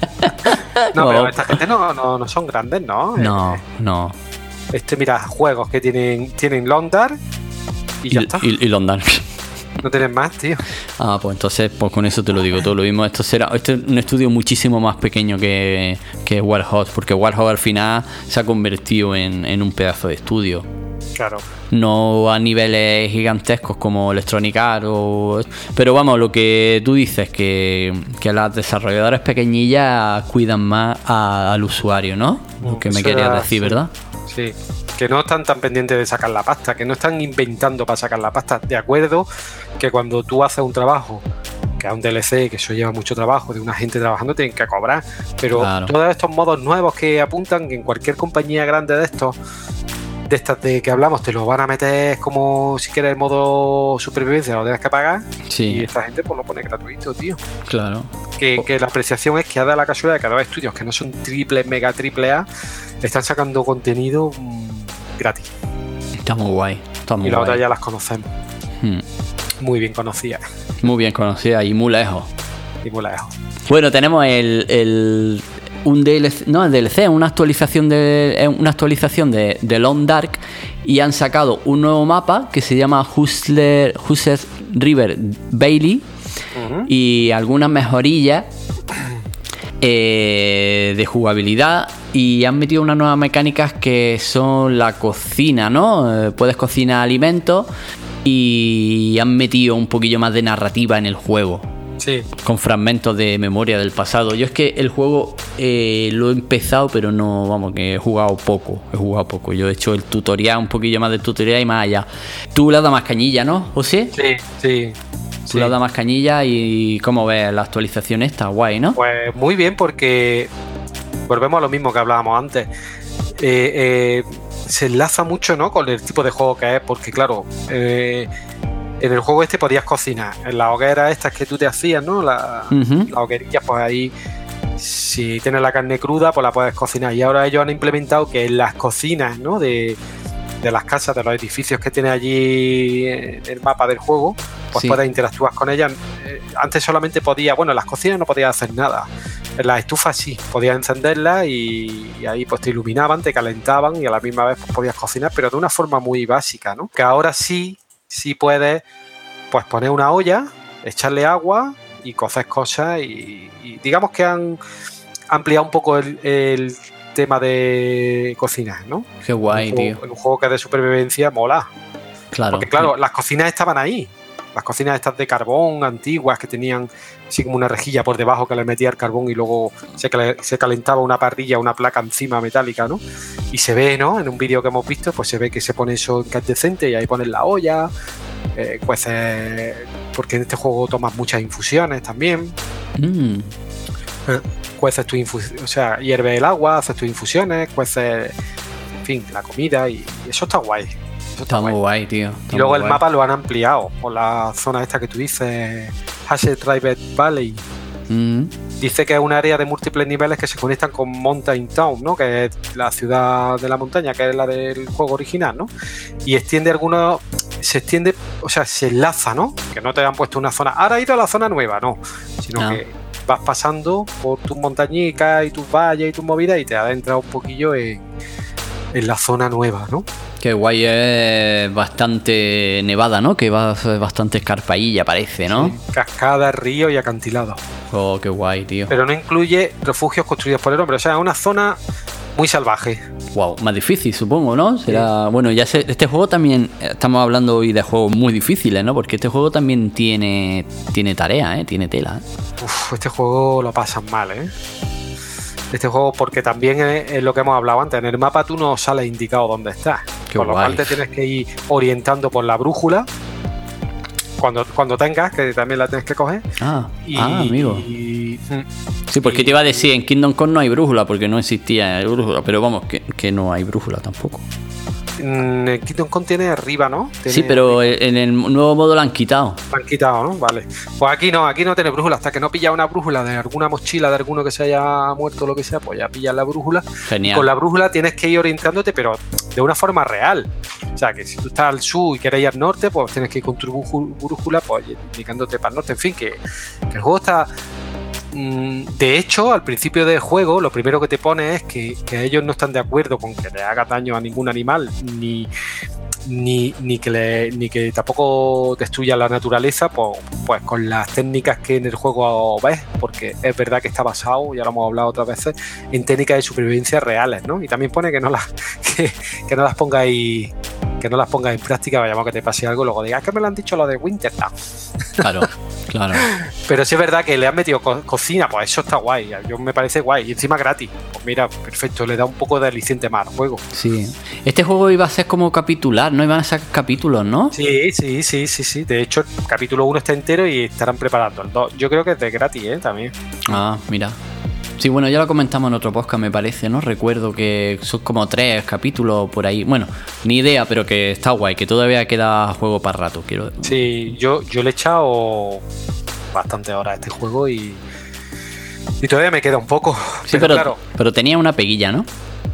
No, No. pero esta gente no, no, no son grandes, ¿no? No, Eh, no. Este, mira, juegos que tienen, tienen Long Dark y ya está. Y, y London. No tienen más, tío. Ah, pues entonces, pues con eso te lo digo todo. Lo mismo, esto será, este es un estudio muchísimo más pequeño que, que Warhol, porque Warhol al final se ha convertido en, en un pedazo de estudio. Claro. No a niveles gigantescos como Electronic Arts o... Pero vamos, lo que tú dices, que, que las desarrolladoras pequeñillas cuidan más a- al usuario, ¿no? Lo que me Eso querías era- decir, sí. ¿verdad? Sí, que no están tan pendientes de sacar la pasta, que no están inventando para sacar la pasta. De acuerdo que cuando tú haces un trabajo, que es un D L C, que eso lleva mucho trabajo, de una gente trabajando, tienen que cobrar. Pero Claro. todos estos modos nuevos que apuntan, que en cualquier compañía grande de estos, de estas de que hablamos, te lo van a meter como si quieres el modo supervivencia, lo tienes que pagar. Y Sí, esta gente pues lo pone gratuito, tío. claro. Que, que la apreciación es que ha dado la casualidad de que dos estudios que no son triple, mega, triple A, están sacando contenido mm, gratis. Está muy guay. Está muy Y las guay. otras ya las conocemos. Hmm. Muy bien conocidas. Muy bien conocida y muy lejos. Y muy lejos. Bueno, tenemos el, el un D L C, no, el D L C, una actualización de eh, una actualización de, de Long Dark, y han sacado un nuevo mapa que se llama Hustler, Hustler River Bailey, uh-huh. y algunas mejorillas eh, de jugabilidad, y han metido unas nuevas mecánicas que son la cocina, ¿no? Eh, puedes cocinar alimentos y han metido un poquillo más de narrativa en el juego. Sí. Con fragmentos de memoria del pasado. Yo es que el juego eh, lo he empezado, pero no, vamos, que he jugado poco. He jugado poco. Yo he hecho el tutorial, un poquillo más del tutorial y más allá. Tú le has dado más cañilla, ¿no, José? Sí, sí. Tú sí. le has dado más cañilla y ¿cómo ves la actualización esta? Guay, ¿no? Pues muy bien, porque volvemos a lo mismo que hablábamos antes. Eh, eh, se enlaza mucho, ¿no?, con el tipo de juego que es, porque claro, eh, en el juego este podías cocinar. En la hoguera estas que tú te hacías, ¿no? La, uh-huh. la hoguerilla, pues ahí, si tienes la carne cruda, pues la puedes cocinar. Y ahora ellos han implementado que en las cocinas, ¿no?, de, de las casas, de los edificios que tiene allí en el mapa del juego, pues sí, puedes interactuar con ellas. Eh, antes solamente podías, bueno, en las cocinas no podías hacer nada. En las estufas sí, podías encenderlas y, y ahí pues te iluminaban, te calentaban y a la misma vez pues, podías cocinar, pero de una forma muy básica, ¿no? Que ahora sí sí puedes pues poner una olla, echarle agua y cocer cosas y, y digamos que han ampliado un poco el, el tema de cocinar, ¿no? Qué guay, un juego, tío. En un juego que es de supervivencia mola. Claro. Porque claro, sí, las cocinas estaban ahí. Las cocinas estas de carbón antiguas que tenían así como una rejilla por debajo que le metía el carbón y luego se, se calentaba una parrilla, una placa encima metálica, ¿no? Y se ve, ¿no? En un vídeo que hemos visto, pues se ve que se pone eso incandescente y ahí pones la olla, eh, cueces, porque en este juego tomas muchas infusiones también. Mm. Eh, cueces tu infusión, o sea, hierves el agua, haces tus infusiones, cueces, en fin, la comida y eso está guay. Eso está, está muy guay, guay tío. Está y luego el guay. Mapa lo han ampliado por la zona esta que tú dices, Hashed River Valley. Mm. Dice que es un área de múltiples niveles que se conectan con Mountain Town, ¿no? Que es la ciudad de la montaña, que es la del juego original, ¿no? Y extiende algunos, se extiende, o sea, se enlaza, ¿no? Que no te han puesto una zona, ahora he ido a la zona nueva, no, sino no. que vas pasando por tus montañicas y tus valles y tus movidas y te adentras un poquillo en, en la zona nueva, ¿no? Qué guay, es bastante nevada, ¿no? Que va bastante escarpadilla, parece, ¿no? Sí, cascadas, ríos y acantilados. Oh, qué guay, tío. Pero no incluye refugios construidos por el hombre, o sea, es una zona muy salvaje. Wow, más difícil, supongo, ¿no? Será, sí. Bueno, ya sé, este juego también, estamos hablando hoy de juegos muy difíciles, ¿no? Porque este juego también tiene, tiene tarea, ¿eh? Tiene tela, ¿eh? Uf, este juego lo pasan mal, ¿eh? Este juego, porque también es, es lo que hemos hablado antes, en el mapa tú no sales indicado dónde estás. Qué por guay. Lo cual te tienes que ir orientando por la brújula cuando, cuando tengas, que también la tienes que coger. Ah, y, ah amigo. Y, sí, porque y, te iba a decir, en Kingdom Come no hay brújula, porque no existía brújula, pero vamos, que, que no hay brújula tampoco. En Kingdom Come tiene arriba, ¿no? Tiene sí, pero arriba. En el nuevo modo lo han quitado. Lo han quitado, ¿no? Vale. Pues aquí no, aquí no tiene brújula. Hasta que no pillas una brújula de alguna mochila de alguno que se haya muerto o lo que sea, pues ya pillas la brújula. Genial. Con la brújula tienes que ir orientándote, pero de una forma real. O sea, que si tú estás al sur y quieres ir al norte, pues tienes que ir con tu brújula, pues indicándote para el norte. En fin, que, que el juego está... De hecho, al principio del juego, lo primero que te pone es que, que ellos no están de acuerdo con que le haga daño a ningún animal, ni, ni, ni, que, le, ni que tampoco destruya la naturaleza, pues, pues con las técnicas que en el juego ves, porque es verdad que está basado, ya lo hemos hablado otras veces, en técnicas de supervivencia reales, ¿no? Y también pone que no las, que, que no las pongáis que no las pongas en práctica, vayamos que te pase algo, luego digas que me lo han dicho lo de Wintertown. Claro, claro. Pero sí es verdad que le han metido co- cocina, pues eso está guay, yo me parece guay, y encima gratis. Pues mira, perfecto, le da un poco de aliciente más al juego. Sí. Este juego iba a ser como capitular, ¿no? Iban a ser capítulos, ¿no? Sí, sí, sí, sí, sí. De hecho, el capítulo uno está entero y estarán preparando el dos. Yo creo que es de gratis, ¿eh? También. Ah, mira. Sí, bueno, ya lo comentamos en otro podcast, me parece, ¿no? Recuerdo que son como tres capítulos por ahí. Bueno, ni idea, pero que está guay, que todavía queda juego para rato. Quiero... Sí, yo, yo le he echado bastantes horas a este juego y, y todavía me queda un poco. Sí, pero, pero, claro, pero tenía una peguilla, ¿no?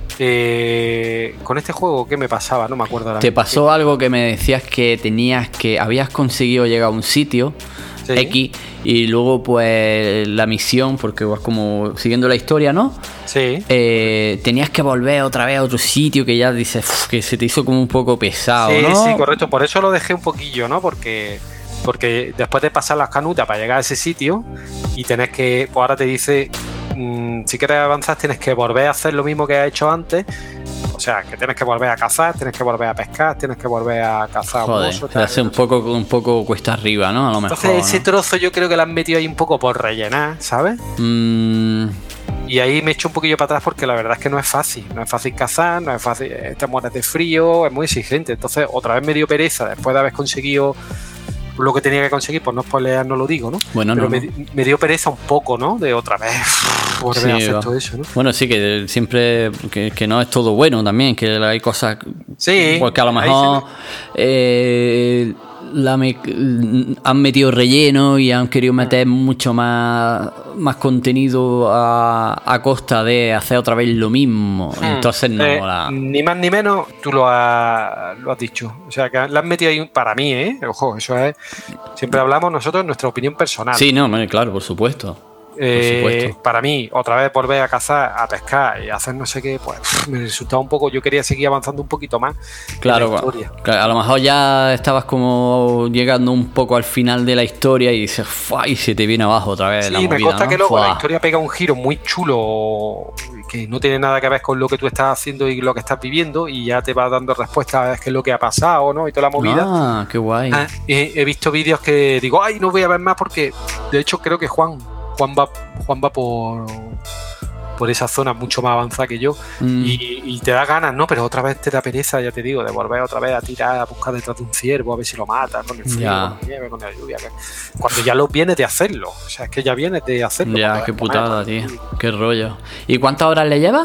Eh, con este juego, ¿qué me pasaba? No me acuerdo ahora. Te pasó algo que me decías que tenías que... Habías conseguido llegar a un sitio... Sí. X, y luego pues la misión, porque vas como siguiendo la historia, ¿no? Sí. Eh, tenías que volver otra vez a otro sitio que ya dices que se te hizo como un poco pesado, sí, ¿no? Sí, correcto, por eso lo dejé un poquillo, ¿no? Porque porque después de pasar las canutas para llegar a ese sitio y tenés que, pues ahora te dice, mmm, si quieres avanzar tienes que volver a hacer lo mismo que has hecho antes. O sea, que tienes que volver a cazar, tienes que volver a pescar, tienes que volver a cazar. Joder, oso, se hace un poco, un poco cuesta arriba, ¿no? A lo mejor. Entonces ese ¿no? trozo yo creo que lo han metido ahí un poco por rellenar, ¿sabes? Mm, Y ahí me echo un poquillo para atrás porque la verdad es que no es fácil. No es fácil cazar, no es fácil, te mueres de frío, es muy exigente. Entonces otra vez me dio pereza después de haber conseguido lo que tenía que conseguir, pues no spoilear, no lo digo, ¿no? Bueno, Pero no, me, no. me dio pereza un poco, ¿no? De otra vez volver Sí, a hacer va. todo eso, ¿no? Bueno, sí, que siempre que, que no es todo bueno también, que hay cosas. Sí, porque a lo ahí mejor eh, la me- han metido relleno y han querido meter mucho más, más contenido a, a costa de hacer otra vez lo mismo. Hmm. Entonces no Eh, mola. Ni más ni menos, tú lo has, lo has dicho. O sea, que la han metido ahí para mí, ¿eh? Ojo, eso es. Siempre hablamos nosotros nuestra opinión personal. Sí, no, hombre, claro, por supuesto. Eh, supuesto. para mí, otra vez volver a cazar, a pescar y hacer no sé qué, pues pff, me resultaba un poco. Yo quería seguir avanzando un poquito más. Claro, en la historia. claro, a lo mejor ya estabas como llegando un poco al final de la historia y dices, ¡fua! Y se te viene abajo otra vez Sí, la me movida, consta ¿no? que luego ¡Fua! la historia pega un giro muy chulo que no tiene nada que ver con lo que tú estás haciendo y lo que estás viviendo y ya te va dando respuesta a qué es lo que ha pasado, ¿no? Y toda la movida. Ah, qué guay. Ah, he, he visto vídeos que digo, ay, no voy a ver más porque de hecho creo que Juan Juan va, Juan va por, por esa zona mucho más avanzada que yo Mm. y, y te da ganas, ¿no? Pero otra vez te da pereza, ya te digo, de volver otra vez a tirar, a buscar detrás de un ciervo, a ver si lo mata con el frío, Ya. con la nieve, con la lluvia. que- Cuando ya lo vienes de hacerlo, o sea, es que ya vienes de hacerlo. Ya, cuando qué ves comer, putada, pues, tío. Qué rollo. ¿Y cuántas horas le llevas?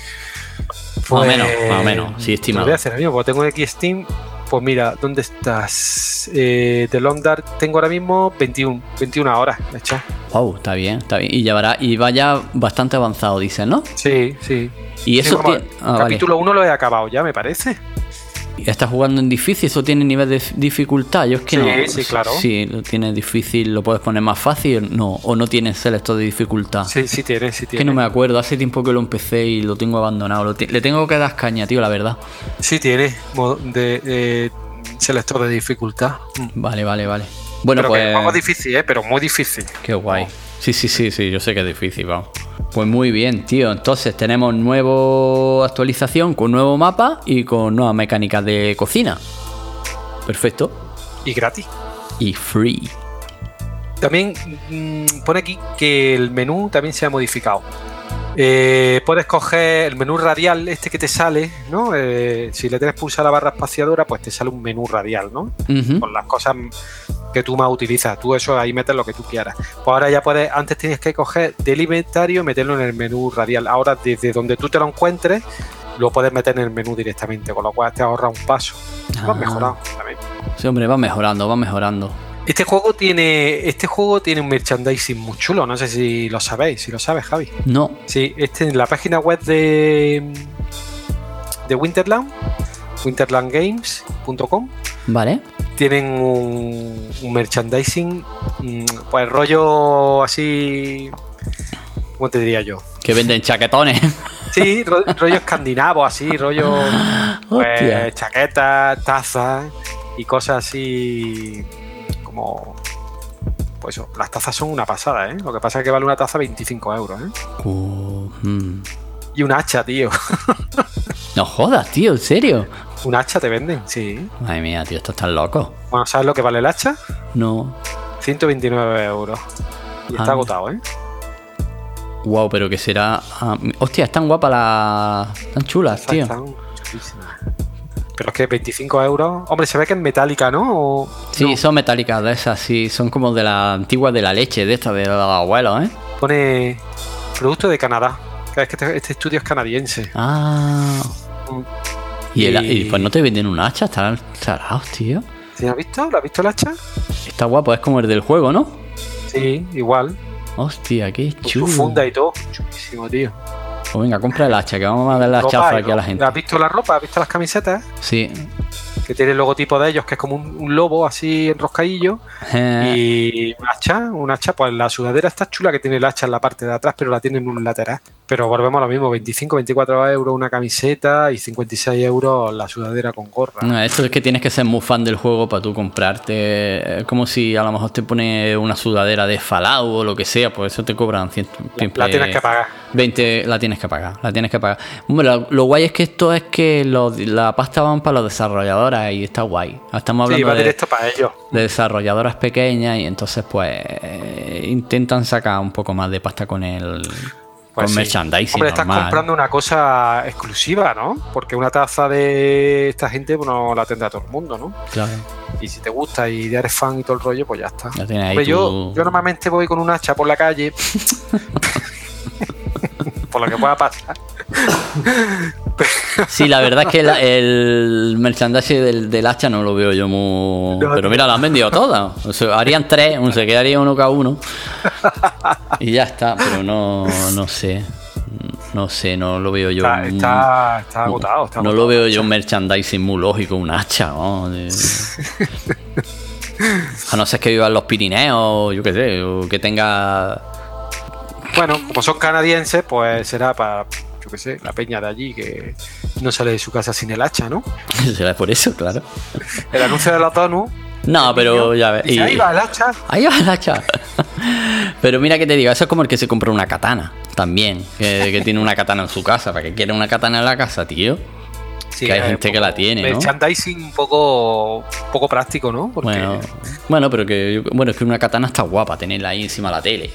Más o menos, más o menos, sí, Te lo estimado. voy a hacer, amigo, porque tengo aquí Steam. Pues mira, ¿dónde estás? Eh, de Long Dark tengo ahora mismo veintiuna, veintiuna horas hechas. Wow, está bien, está bien. Y llevará, y vaya bastante avanzado, dices, ¿no? Sí, sí. Y eso Sí, vamos, tiene. Ah, vale. capítulo uno lo he acabado ya, me parece. ¿Estás jugando en difícil? ¿Eso tiene nivel de dificultad? Yo es que Sí, no. sí, claro. Sí, lo tienes difícil, lo puedes poner más fácil, no. O no tienes selector de dificultad. Sí, sí tiene, sí Es tiene. que no me acuerdo, hace tiempo que lo empecé y lo tengo abandonado. Lo te- le tengo que dar caña, tío, la verdad. Sí tiene mo- de, de selector de dificultad. Mm. Vale, vale, vale. Bueno, pero que pues. es poco difícil, ¿eh? Pero muy difícil. Qué guay. Sí, sí, sí, sí, yo sé que es difícil, vamos. Pues muy bien, tío. Entonces tenemos nueva actualización con nuevo mapa y con nuevas mecánicas de cocina. Perfecto. Y gratis. Y free. También mm, pone aquí que el menú también se ha modificado. Eh, puedes coger el menú radial, este que te sale, ¿no? Eh, si le tienes pulsar la barra espaciadora, pues te sale un menú radial, ¿no? Ujú. Con las cosas que tú más utilizas. Tú eso ahí metes lo que tú quieras. Pues ahora ya puedes, antes tienes que coger del inventario y meterlo en el menú radial. Ahora desde donde tú te lo encuentres, lo puedes meter en el menú directamente, con lo cual te ahorra un paso. Lo has Ah. mejorado también. Sí, hombre, va mejorando, va mejorando. Este juego tiene este juego tiene un merchandising muy chulo, no sé si lo sabéis, si lo sabes, Javi. No. Sí, este en la página web de de Winterland, winterland games punto com, Vale. tienen un, un merchandising, mm, pues rollo así, ¿cómo te diría yo? Que venden chaquetones. Sí, ro- rollo escandinavo, así, rollo pues, Hostia. chaquetas, tazas y cosas así como, pues eso, las tazas son una pasada, ¿eh? Lo que pasa es que vale una taza veinticinco euros, ¿eh? Uh, mm. Y un hacha, tío. No jodas, tío, ¿en serio? Un hacha te venden, sí. Madre mía, tío, esto estás loco. Bueno, ¿sabes lo que vale el hacha? No. ciento veintinueve euros. Y está Ah. agotado, ¿eh? Wow, pero que será. ah, hostia, están guapas las. Están chulas, tío. Están chulísimas. Pero es que veinticinco euros. Hombre, se ve que es metálica, ¿no? O- Sí, no. son metálicas de esas, sí. Son como de las antiguas de la leche, de estas de los abuelos, ¿eh? Pone producto de Canadá. Que es que este, este estudio es canadiense. Ah. Mm. Y, el- Y- y pues no te venden un hacha, están salados, tío. ¿Sí has visto? ¿Lo has visto el hacha? Está guapo, es como el del juego, ¿no? Sí, igual. Hostia, qué Con su chulo. funda y todo. Chulísimo, tío. Pues venga, compra el hacha, que vamos a dar la Ropa, chafa ¿no? aquí a la gente. ¿Has visto la ropa? ¿Has visto las camisetas? Sí. que tiene el logotipo de ellos, que es como un, un lobo así enroscadillo, Eh. y un hacha, un hacha, pues la sudadera está chula, que tiene el hacha en la parte de atrás, pero la tiene en un lateral. Pero volvemos a lo mismo, veinticinco, veinticuatro euros una camiseta y cincuenta y seis euros la sudadera con gorra. No, esto es que tienes que ser muy fan del juego para tú comprarte. Es como si a lo mejor te pone una sudadera de Fallout o lo que sea, pues eso te cobran cien, La, la tienes que pagar. veinte, la tienes que pagar, la tienes que pagar. Bueno, lo, lo guay es que esto es que los, la pasta van para los desarrolladores y está guay. Estamos hablando Sí, va de, directo para ellos. de desarrolladoras pequeñas y entonces pues eh, intentan sacar un poco más de pasta con el Pues con sí. merchandising. Hombre, estás normal. comprando una cosa exclusiva, ¿no? Porque una taza de esta gente pues, no la tendrá todo el mundo, ¿no? Claro. Y si te gusta y eres fan y todo el rollo, pues ya está. Ya tienes ahí Hombre, tu- yo, yo normalmente voy con un hacha por la calle. Por lo que pueda pasar. Sí, la verdad es que la- el merchandising del, del hacha no lo veo yo muy... No, Pero mira, lo han vendido todas. O sea, harían tres, uno se quedaría uno cada uno. Y ya está, pero no, no sé. No sé, no lo veo yo. Está, muy- está, está agotado. Está no agotado. lo veo yo un merchandising muy lógico, un hacha, ¿no? De- A no ser que viva en los Pirineos, yo qué sé, o que tenga... Bueno, como son canadienses, pues será para, yo qué sé, la peña de allí que no sale de su casa sin el hacha, ¿no? ¿Será por eso? Claro. El anuncio de los donuts. No, pero ya ves. Dice, y- ahí va el hacha. Ahí va el hacha. Pero mira que te digo, eso es como el que se compra una katana también, que, que tiene una katana en su casa. ¿Para qué quiere una katana en la casa, tío? Sí, que hay es gente un que la poco tiene, ¿no? Merchandising un poco, poco práctico, ¿no? Porque Bueno, bueno, pero que bueno, es que una katana está guapa tenerla ahí encima de la tele.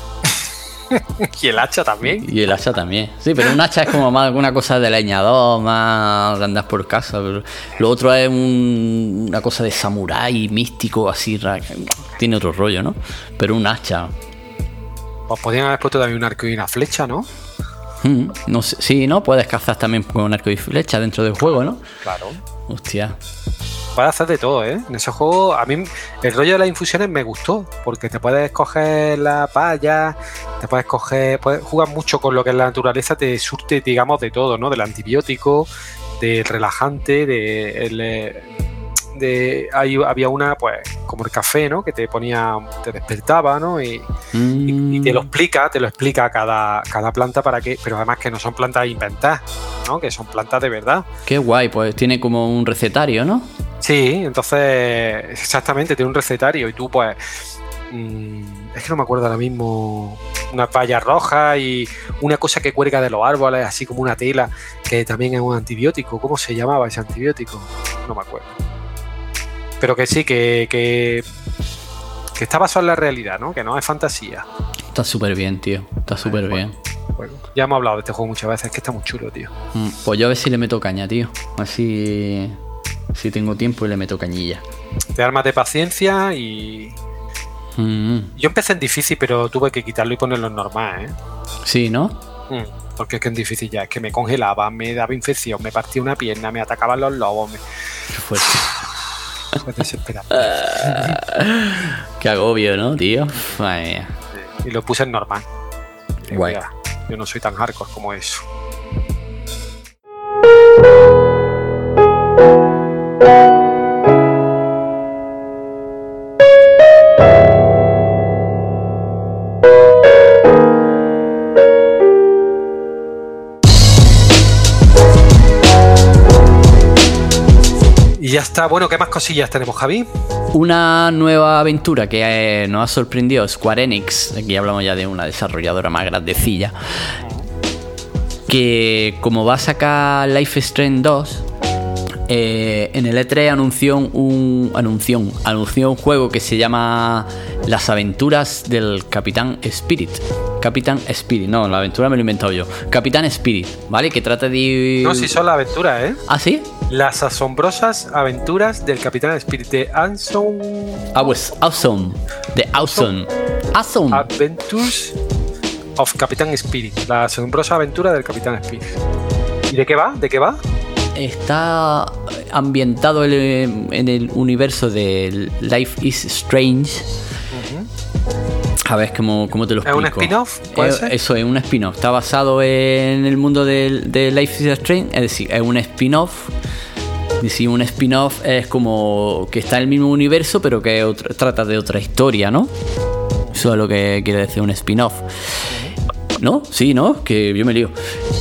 y el hacha también. Y el hacha también. Sí, pero un hacha es como más una cosa de leñador, más de andar por casa. Pero lo otro es un- una cosa de samurái místico, así. ra- Tiene otro rollo, ¿no? Pero un hacha. Pues podrían haber puesto también un arco y una flecha, ¿no? Mm, no sé, sí, ¿no? Puedes cazar también con arco y flecha dentro del juego, ¿no? Claro. Hostia. Puedes hacer de todo, ¿eh? En ese juego, a mí el rollo de las infusiones me gustó, porque te puedes coger la palla, te puedes coger, puedes jugar mucho con lo que es la naturaleza, te surte, digamos, de todo, ¿no? Del antibiótico, del relajante, de, el, eh, de ahí había una, pues, como el café, ¿no? Que te ponía, te despertaba, ¿no? Y, y- y te lo explica, te lo explica cada, cada planta para qué, pero además que no son plantas inventadas, ¿no? Que son plantas de verdad. Qué guay, pues tiene como un recetario, ¿no? Sí, entonces exactamente, tiene un recetario y tú pues mmm, es que no me acuerdo ahora mismo, una palla roja y una cosa que cuelga de los árboles, así como una tela, que también es un antibiótico. ¿Cómo se llamaba ese antibiótico? No me acuerdo. Pero que sí, que, que, que está basado en la realidad, ¿no? Que no es fantasía. Está súper bien, tío. Está súper bueno. bien. Bueno, ya hemos hablado de este juego muchas veces, es que está muy chulo, tío. Mm, Pues yo a ver si le meto caña, tío. Así... Si tengo tiempo y le meto cañilla. Te armas de paciencia y... Mm, Yo empecé en difícil, pero tuve que quitarlo y ponerlo en normal, ¿eh? Sí, ¿no? Mm, Porque es que en difícil ya, es que me congelaba, me daba infección, me partía una pierna, me atacaban los lobos, me... Qué fuerte. Fue desesperante. Qué agobio, ¿no, tío? Madre mía. Y lo puse en normal. Y digo, Guay. "Mira, yo no soy tan hardcore como eso". Y ya está. Bueno, ¿qué más cosillas tenemos, Javi? Una nueva aventura que eh, nos ha sorprendido Square Enix. Aquí hablamos ya de una desarrolladora más grandecilla. Que como va a sacar Life is Strange dos, eh, en el E tres anunció un, anunció, anunció un juego que se llama Las aventuras del Capitán Spirit. Capitán Spirit, no, la aventura me lo he inventado yo. Capitán Spirit, ¿vale? Que trata de... No, si son las aventuras, ¿eh? ¿Ah, sí? Las asombrosas aventuras del Capitán Spirit de Anson Ah, pues awesome. De awesome. Awesome. Adventures of Capitán Spirit. La asombrosa aventura del Capitán Spirit. ¿Y de qué va? ¿De qué va? Está ambientado el- en el universo de Life is Strange. A ver, ¿cómo, cómo te lo ¿Es explico? un spin-off? ¿Puede Eh, ser? Eso es un spin-off. Está basado en el mundo de, de Life is Strange. Es decir, es un spin-off Y si un spin-off es como que está en el mismo universo, pero que otra, trata de otra historia, ¿no? Eso es lo que quiere decir un spin-off. ¿No? Sí, ¿no? Que yo me lío.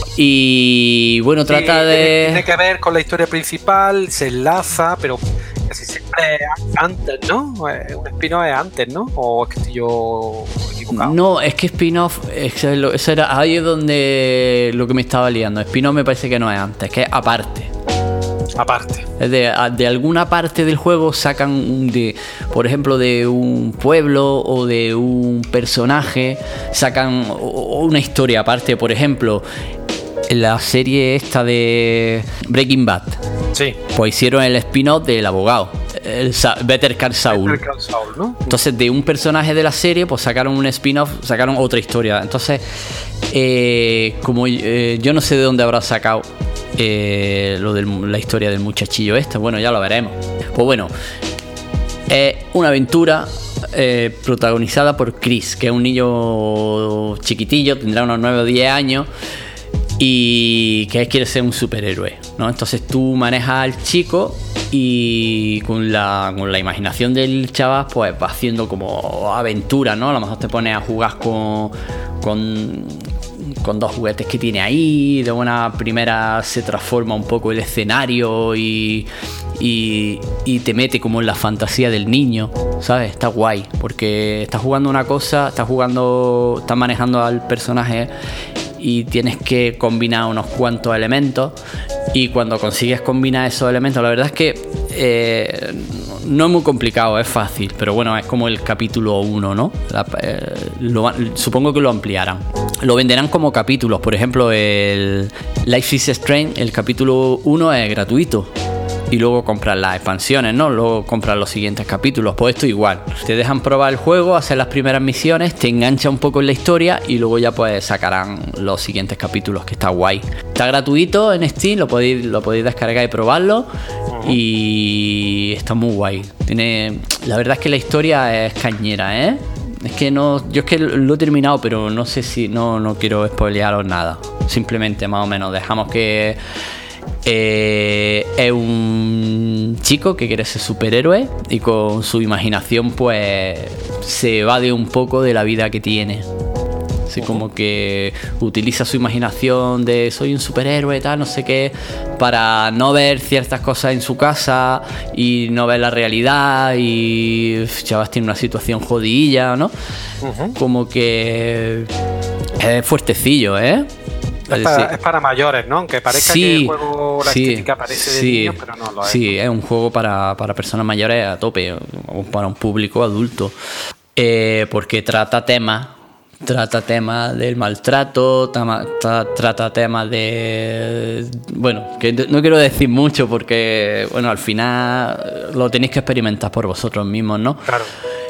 Y bueno, trata sí, de... Tiene que ver con la historia principal, se enlaza, pero casi siempre antes, ¿no? Un spin-off es antes, ¿no? ¿O es que estoy yo equivocado? No, es que spin-off, eso era ahí es donde lo que me estaba liando. Spin-off me parece que no es antes, que es aparte. Aparte. Es de, de alguna parte del juego sacan, de, por ejemplo, de un pueblo o de un personaje, sacan una historia aparte. Por ejemplo, en la serie esta de Breaking Bad, sí, pues hicieron el spin-off del abogado, el Sa- Better Call Saul. Better Call Saul, ¿no? Entonces, de un personaje de la serie, pues sacaron un spin-off, sacaron otra historia. Entonces, eh, como eh, yo no sé de dónde habrá sacado eh, lo de la historia del muchachillo este, bueno, ya lo veremos. Pues bueno, es una aventura eh, protagonizada por Chris, que es un niño chiquitillo, tendrá unos nueve o diez años, y que quiere ser un superhéroe, ¿no? Entonces tú manejas al chico y con la, con la imaginación del chaval pues va haciendo como aventuras, ¿no? A lo mejor te pones a jugar con, con, con dos juguetes que tiene ahí, de buena primera se transforma un poco el escenario y, y, y te mete como en la fantasía del niño, ¿sabes? Está guay, porque estás jugando una cosa, estás jugando, estás manejando al personaje y tienes que combinar unos cuantos elementos, y cuando consigues combinar esos elementos, la verdad es que eh, no es muy complicado, es fácil, pero bueno, es como el capítulo uno, ¿no? La, eh, lo, supongo que lo ampliarán, lo venderán como capítulos. Por ejemplo, el Life is Strange, el capítulo uno es gratuito, y luego compras las expansiones, ¿no? Luego compras los siguientes capítulos. Pues esto igual, te dejan probar el juego, hacer las primeras misiones, te engancha un poco en la historia y luego ya pues sacarán los siguientes capítulos, que está guay. Está gratuito en Steam, lo podéis, lo podéis descargar y probarlo. Uh-huh. Y está muy guay. Tiene, la verdad es que la historia es cañera, ¿eh? Es que no, yo es que lo he terminado, pero no sé si, no, no quiero spoilearos nada. Simplemente más o menos dejamos que Eh, es un chico que quiere ser superhéroe y con su imaginación pues se evade un poco de la vida que tiene. Así como que utiliza su imaginación de soy un superhéroe, tal, no sé qué, para no ver ciertas cosas en su casa y no ver la realidad, y chavas tiene una situación jodidilla, ¿no? Uh-huh. Como que es fuertecillo, ¿eh? Es para, es para mayores, ¿no? Aunque parezca sí, que el juego, la sí, estética parece de sí, niños, pero no lo es. Sí, es un juego para, para personas mayores a tope, o para un público adulto. Eh, porque trata temas, trata temas del maltrato, tama, tra, trata temas de... Bueno, que no quiero decir mucho porque, bueno, al final lo tenéis que experimentar por vosotros mismos, ¿no? Claro.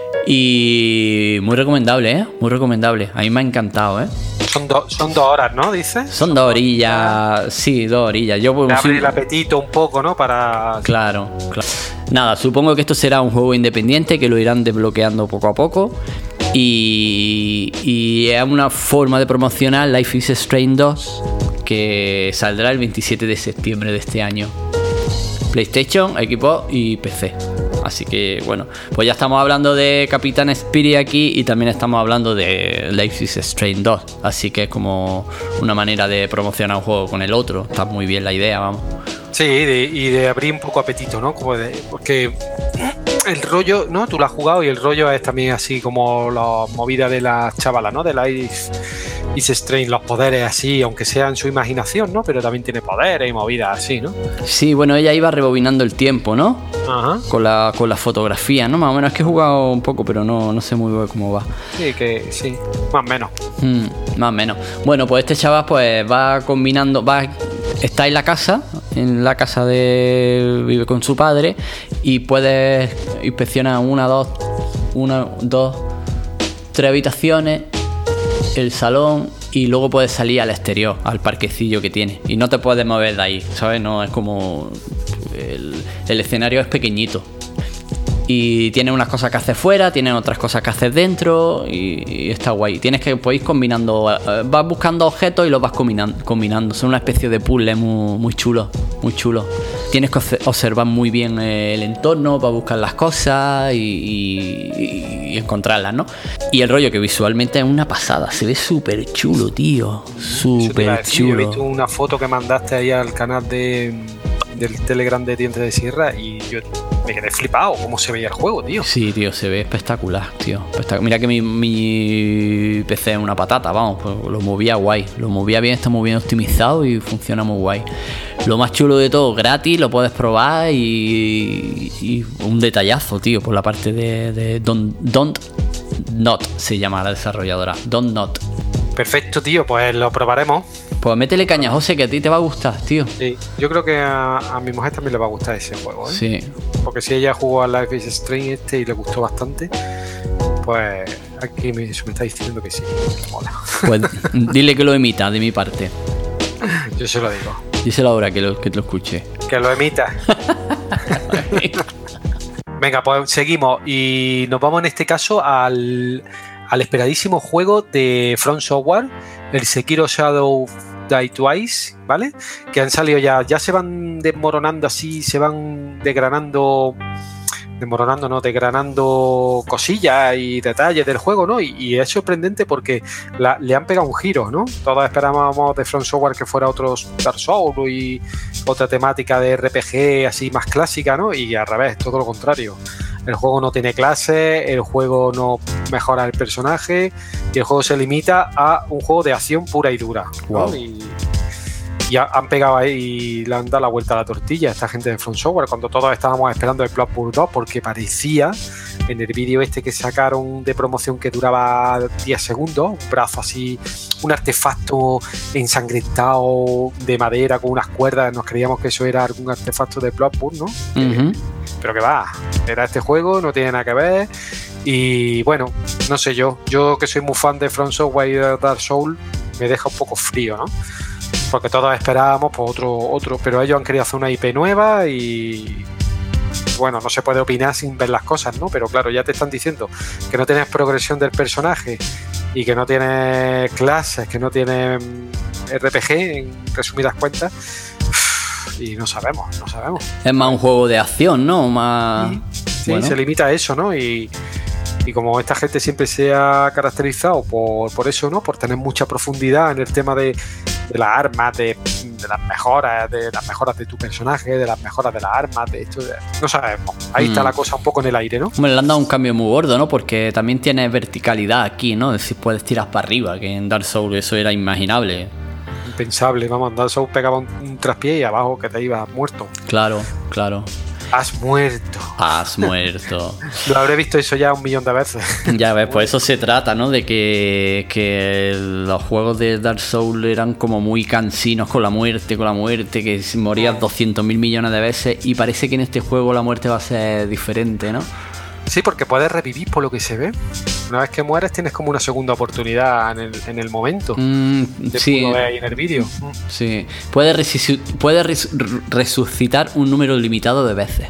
Y muy recomendable, ¿eh? Muy recomendable. A mí me ha encantado, ¿eh? Son, do, son dos horas, ¿no? ¿Dices? Son dos orillas, sí, dos orillas. Yo pues, abre el apetito un poco, ¿no? Para... Claro, claro. Nada, supongo que esto será un juego independiente que lo irán desbloqueando poco a poco. Y, y es una forma de promocionar Life is Strange dos, que saldrá el veintisiete de septiembre de este año. PlayStation, Xbox y P C. Así que bueno, pues ya estamos hablando de Capitán Spirit aquí y también estamos hablando de Life is Strange dos. Así que es como una manera de promocionar un juego con el otro. Está muy bien la idea, vamos. Sí, de, y de abrir un poco apetito, ¿no? Como de, porque el rollo, ¿no? Tú lo has jugado y el rollo es también así como la movida de las chavalas, ¿no? De Life is Strange, los poderes así, aunque sea en su imaginación, ¿no? Pero también tiene poderes y movidas así, ¿no? Sí, bueno, ella iba rebobinando el tiempo, ¿no? Ajá. Con la, con la fotografía, ¿no? Más o menos, es que he jugado un poco, pero no, no sé muy bien cómo va. Sí, que sí, más o menos. Mm, más o menos. Bueno, pues este chaval pues va combinando, va, está en la casa, en la casa de... vive con su padre y puede inspeccionar una, dos, una, dos, tres habitaciones, el salón, y luego puedes salir al exterior, al parquecillo que tiene, y no te puedes mover de ahí, ¿sabes? No, es como el, el escenario es pequeñito Y tiene unas cosas que hacer fuera, tiene otras cosas que hacer dentro y, y está guay. Tienes que podéis combinando, eh, vas buscando objetos y los vas combinando, combinando. Son una especie de puzzle muy, muy chulo, muy chulo. Tienes que observar muy bien el entorno para buscar las cosas y, y, y encontrarlas, ¿no? Y el rollo que visualmente es una pasada, se ve súper chulo, tío, súper chulo. Yo he visto una foto que mandaste ahí al canal de, del Telegram de Dientes de Sierra y yo me quedé flipado cómo se veía el juego, tío. Sí, tío, se ve espectacular, tío. Espectacular. Mira que mi, mi P C es una patata, vamos, pues lo movía guay. Lo movía bien, está muy bien optimizado y funciona muy guay. Lo más chulo de todo, gratis, lo puedes probar y, y un detallazo, tío, por la parte de, de Don't, Don't Not, se llama la desarrolladora. Don't Not. Perfecto, tío, pues lo probaremos. Pues métele caña, José, que a ti te va a gustar, tío. Sí, yo creo que a, a mi mujer también le va a gustar ese juego, ¿eh? Sí. Porque si ella jugó al Life is Strange este y le gustó bastante, pues aquí me, eso me está diciendo que sí, que mola. Pues dile que lo emita de mi parte. Yo se lo digo. Díselo ahora que lo, que lo escuche. Que lo emita. Venga, pues seguimos y nos vamos en este caso al, al esperadísimo juego de From Software, el Sekiro Shadow Die Twice, ¿vale? Que han salido ya, ya se van desmoronando así, se van desgranando, desmoronando, ¿no? Desgranando cosillas y detalles del juego, ¿no? Y, y es sorprendente porque la, le han pegado un giro, ¿no? Todos esperábamos de From Software que fuera otro Dark Souls y otra temática de R P G así más clásica, ¿no? Y al revés, todo lo contrario. El juego no tiene clases, el juego no mejora el personaje y el juego se limita a un juego de acción pura y dura, ¿no? Wow. Y, y han pegado ahí y le han dado la vuelta a la tortilla a esta gente de From Software cuando todos estábamos esperando el Bloodborne dos porque parecía en el vídeo este que sacaron de promoción que duraba diez segundos, un brazo así, un artefacto ensangrentado de madera con unas cuerdas, nos creíamos que eso era algún artefacto de Bloodborne, ¿no? Uh-huh. Pero que va, era este juego, no tiene nada que ver y bueno, no sé yo, yo que soy muy fan de From Software y de Dark Souls me deja un poco frío, ¿no? Porque todos esperábamos por otro, otro, pero ellos han querido hacer una I P nueva y bueno, no se puede opinar sin ver las cosas, ¿no? Pero claro, ya te están diciendo que no tienes progresión del personaje y que no tienes clases, que no tienes R P G, en resumidas cuentas, y no sabemos, no sabemos. Es más un juego de acción, ¿no? Más... Sí, bueno. Se limita a eso, ¿no? Y, y como esta gente siempre se ha caracterizado por, por eso, ¿no? Por tener mucha profundidad en el tema de, de las armas, de, de las mejoras, de las mejoras de tu personaje, de las mejoras de las armas, de esto, de, no sabemos. Ahí mm. está la cosa un poco en el aire, ¿no? Hombre, le han dado un cambio muy gordo, ¿no? Porque también tiene verticalidad aquí, ¿no? Es decir, puedes tirar para arriba, que en Dark Souls eso era imaginable. Impensable, vamos, Dark Souls pegaba un, un traspié y abajo que te ibas muerto. Claro, claro. Has muerto. Has muerto. Lo habré visto eso ya un millón de veces. Ya ves, pues eso se trata, ¿no? De que, que los juegos de Dark Souls eran como muy cansinos con la muerte, con la muerte, que morías doscientos mil millones de veces y parece que en este juego la muerte va a ser diferente, ¿no? Sí, porque puedes revivir por lo que se ve. Una vez que mueres tienes como una segunda oportunidad en el, en el momento. Mm, sí. Lo ves ahí en el vídeo. Sí. Puedes resu- puede res- resucitar un número limitado de veces.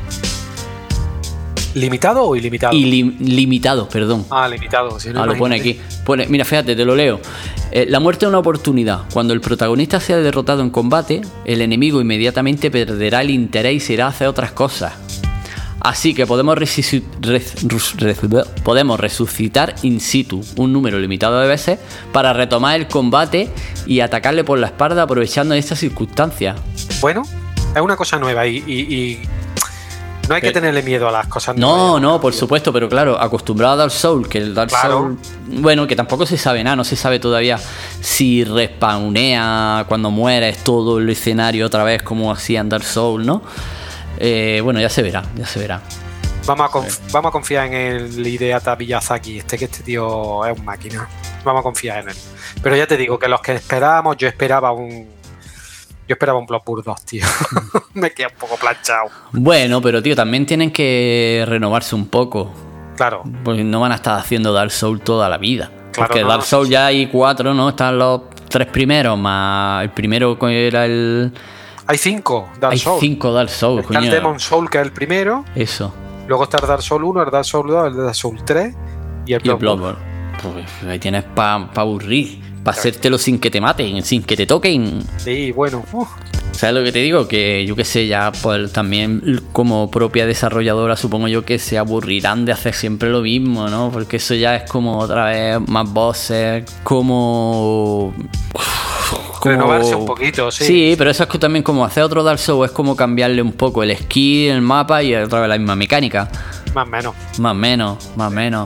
¿Limitado o ilimitado? Ilim- limitado, perdón. Ah, limitado. Si no, ah, lo pone aquí. Pone, mira, fíjate, te lo leo. Eh, la muerte es una oportunidad. Cuando el protagonista sea derrotado en combate, el enemigo inmediatamente perderá el interés y se irá a hacer otras cosas. Así que podemos, resu- res- res- res- podemos resucitar in situ un número limitado de veces para retomar el combate y atacarle por la espalda aprovechando estas circunstancias. Bueno, es una cosa nueva y, y, y no hay que tenerle miedo a las cosas no, nuevas. No, no, por supuesto, pero claro, acostumbrado a Dark Souls, que el Dark claro. Souls, bueno, que tampoco se sabe nada, no se sabe todavía si respawnea cuando mueres todo el escenario otra vez como hacía en Dark Souls, ¿no? Eh, bueno, ya se verá, ya se verá. Vamos a, conf- vamos a confiar en el Hideaki Miyazaki, este que este tío es un máquina. Vamos a confiar en él. Pero ya te digo que los que esperábamos, yo esperaba un... Yo esperaba un Bloodborne dos, tío. Me queda un poco planchado. Bueno, pero tío, también tienen que renovarse un poco. Claro. Porque no van a estar haciendo Dark Souls toda la vida. Claro, porque no, Dark no, Souls sí, ya hay cuatro, ¿no? Están los tres primeros, más el primero era el... Hay cinco Dark Hay Souls. cinco Dark Souls, Está el Demon Soul, que es el primero. Eso. Luego está el Dark Souls uno, el Dark Souls dos, el Dark Souls tres y el Y el Bloodborne. Bloodborne. Pues ahí tienes para pa aburrir, para hacértelo sin que te maten, sin que te toquen. Sí, bueno. Uh. ¿Sabes lo que te digo? Que yo que sé, ya pues también como propia desarrolladora supongo yo que se aburrirán de hacer siempre lo mismo, ¿no? Porque eso ya es como otra vez más bosses, como... como... Renovarse un poquito, sí. Sí, pero eso es que también como hacer otro Dark Souls es como cambiarle un poco el skill, el mapa y otra vez la misma mecánica. Más o menos. Más o menos, más o menos.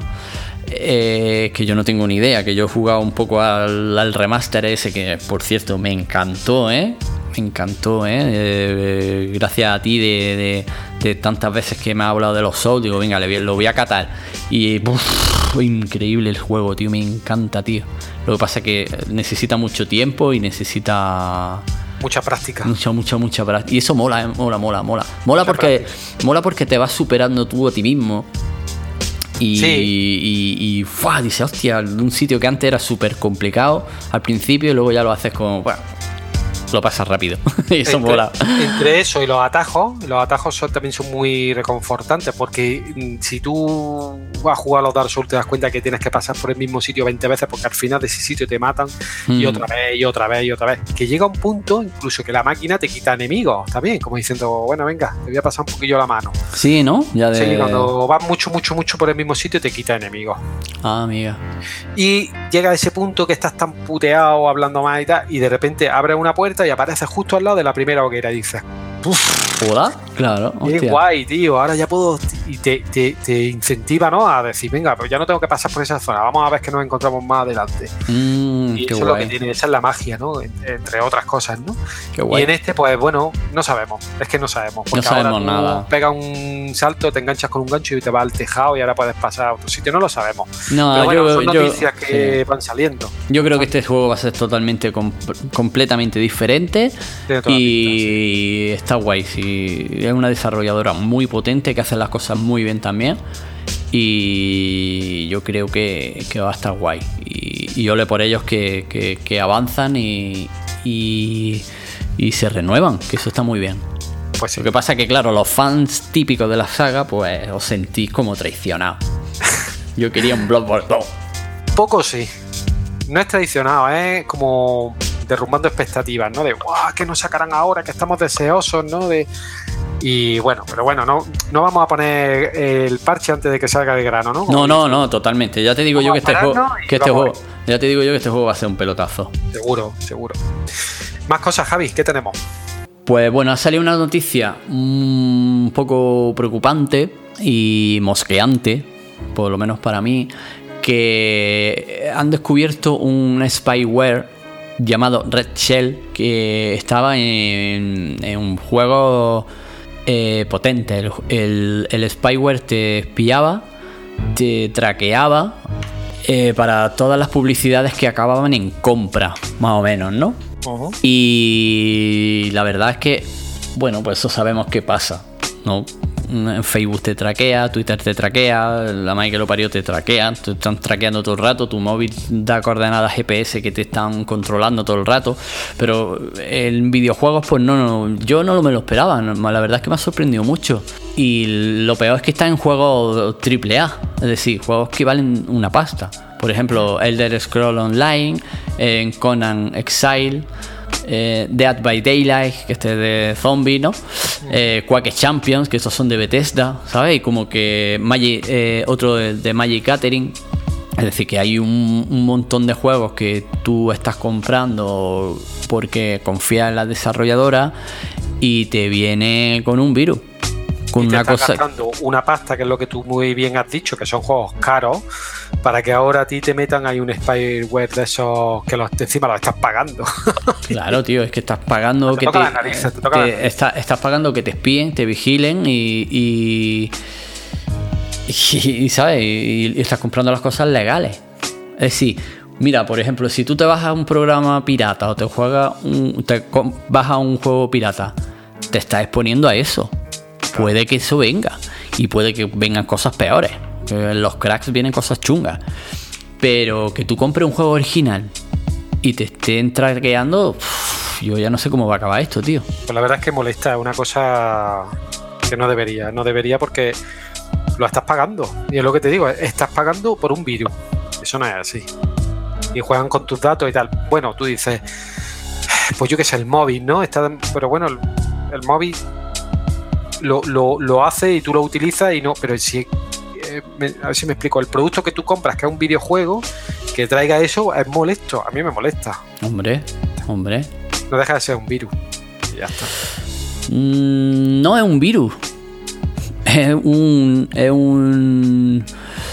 Eh, que yo no tengo ni idea, que yo he jugado un poco al, al remaster ese, que por cierto me encantó, ¿eh? Me encantó, ¿eh? eh gracias a ti de, de, de tantas veces que me has hablado de los Souls, digo, venga, le, lo voy a catar. Y uf, increíble el juego, tío, me encanta, tío. Lo que pasa es que necesita mucho tiempo y necesita... Mucha práctica. Mucha, mucha, mucha práctica. Y eso mola, ¿eh? mola, mola, mola. Mola mucha porque, práctica. mola porque te vas superando tú a ti mismo. Y, sí. y, y ¡fua! Dice, hostia, de un sitio que antes era súper complicado al principio y luego ya lo haces como, bueno, lo pasas rápido. Y eso entre, mola. Entre eso y los atajos, los atajos son, también son muy reconfortantes porque si tú vas a jugar a los Dark Souls te das cuenta que tienes que pasar por el mismo sitio veinte veces porque al final de ese sitio te matan mm. y otra vez y otra vez y otra vez. Que llega un punto incluso que la máquina te quita enemigos también, como diciendo, bueno, venga, te voy a pasar un poquillo la mano. Sí, ¿no? Ya de... Sí, cuando vas mucho, mucho, mucho por el mismo sitio te quita enemigos. Ah, amiga. Y llega a ese punto que estás tan puteado hablando más y tal y de repente abres una puerta y apareces justo al lado de la primera hoguera y dices, ¡puf! ¿Hola? Claro. Qué hostia. guay, tío, ahora ya puedo. Y te, te, te incentiva, ¿no? A decir, venga, pues ya no tengo que pasar por esa zona, vamos a ver que nos encontramos más adelante. Mm, y qué eso guay. es lo que tiene, esa es la magia, ¿no? Entre otras cosas, ¿no? Qué guay. Y en este, pues bueno, no sabemos, es que no sabemos. Porque No sabemos ahora tú nada. Pega un salto, te enganchas con un gancho y te vas al tejado y ahora puedes pasar a otro sitio, no lo sabemos. No, Pero bueno, yo, son yo, noticias que sí. van saliendo. Yo creo que este juego va a ser totalmente comp- completamente diferente Tiene toda y pinta, sí. Está guay. Sí. Es una desarrolladora muy potente que hace las cosas muy bien también y yo creo que, que va a estar guay y, y ole por ellos que, que, que avanzan y, y, y se renuevan, que eso está muy bien. Pues sí. Lo que pasa es que claro, los fans típicos de la saga pues os sentís como traicionados. Yo quería un Bloodborne dos. Poco sí. No es tradicionado, es como derrumbando expectativas, ¿no? De ¡guau! ¿Qué nos sacarán ahora? Que estamos deseosos, ¿no? De... Y bueno, pero bueno, no, no vamos a poner el parche antes de que salga de grano, ¿no? No, no, no, totalmente. Ya te digo Vamos yo que este a juego, pararnos y que este vamos juego, ya te digo yo que este juego va a ser un pelotazo. Seguro, seguro. Más cosas, Javi, ¿qué tenemos? Pues bueno, ha salido una noticia un poco preocupante y mosqueante, por lo menos para mí, que han descubierto un spyware llamado Red Shell que estaba en, en un juego eh, potente. El, el, el spyware te espiaba, te traqueaba eh, para todas las publicidades que acababan en compra, más o menos, ¿no? Uh-huh. Y la verdad es que, bueno, pues eso sabemos qué pasa, ¿no? En Facebook te traquea, Twitter te traquea, la madre que lo parió te traquea, te están traqueando todo el rato, tu móvil da coordenadas G P S que te están controlando todo el rato, pero en videojuegos pues no, no yo no me lo esperaba, la verdad es que me ha sorprendido mucho. Y lo peor es que está en juegos triple A, es decir, juegos que valen una pasta. Por ejemplo, Elder Scrolls Online, en Conan Exile, eh, Dead by Daylight, que este es de zombie, ¿no? Eh, Quake Champions, que estos son de Bethesda, ¿sabes? Y como que Magic, eh, otro de, de Magic Gathering. Es decir, que hay un, un montón de juegos que tú estás comprando porque confías en la desarrolladora y te viene con un virus. Con y te una estás cosa gastando una pasta, que es lo que tú muy bien has dicho, que son juegos caros, para que ahora a ti te metan ahí un spyware de esos que los, encima los estás pagando. Claro, tío, es que estás pagando te que toca te, la nariz, te toca te- la nariz. está- estás pagando que te espíen, te vigilen y y, y, y, ¿sabes? Y, y estás comprando las cosas legales. Es decir, mira, por ejemplo, si tú te vas a un programa pirata o te juegas un, te com- vas a un juego pirata, te estás exponiendo a eso. Puede que eso venga y puede que vengan cosas peores. Que en los cracks vienen cosas chungas. Pero que tú compres un juego original y te estén traqueando, uff, yo ya no sé cómo va a acabar esto, tío. Pues la verdad es que molesta, es una cosa que no debería, no debería porque lo estás pagando. Y es lo que te digo, estás pagando por un virus. Eso no es así. Y juegan con tus datos y tal. Bueno, tú dices, pues yo qué sé, el móvil, ¿no? Está, pero bueno, el, el móvil lo, lo, lo hace y tú lo utilizas y no, pero si, eh, me, a ver si me explico, el producto que tú compras, que es un videojuego, que traiga eso, es molesto. A mí me molesta. Hombre, hombre. No deja de ser un virus. Y ya está. Mm, no es un virus. Es un... Es un...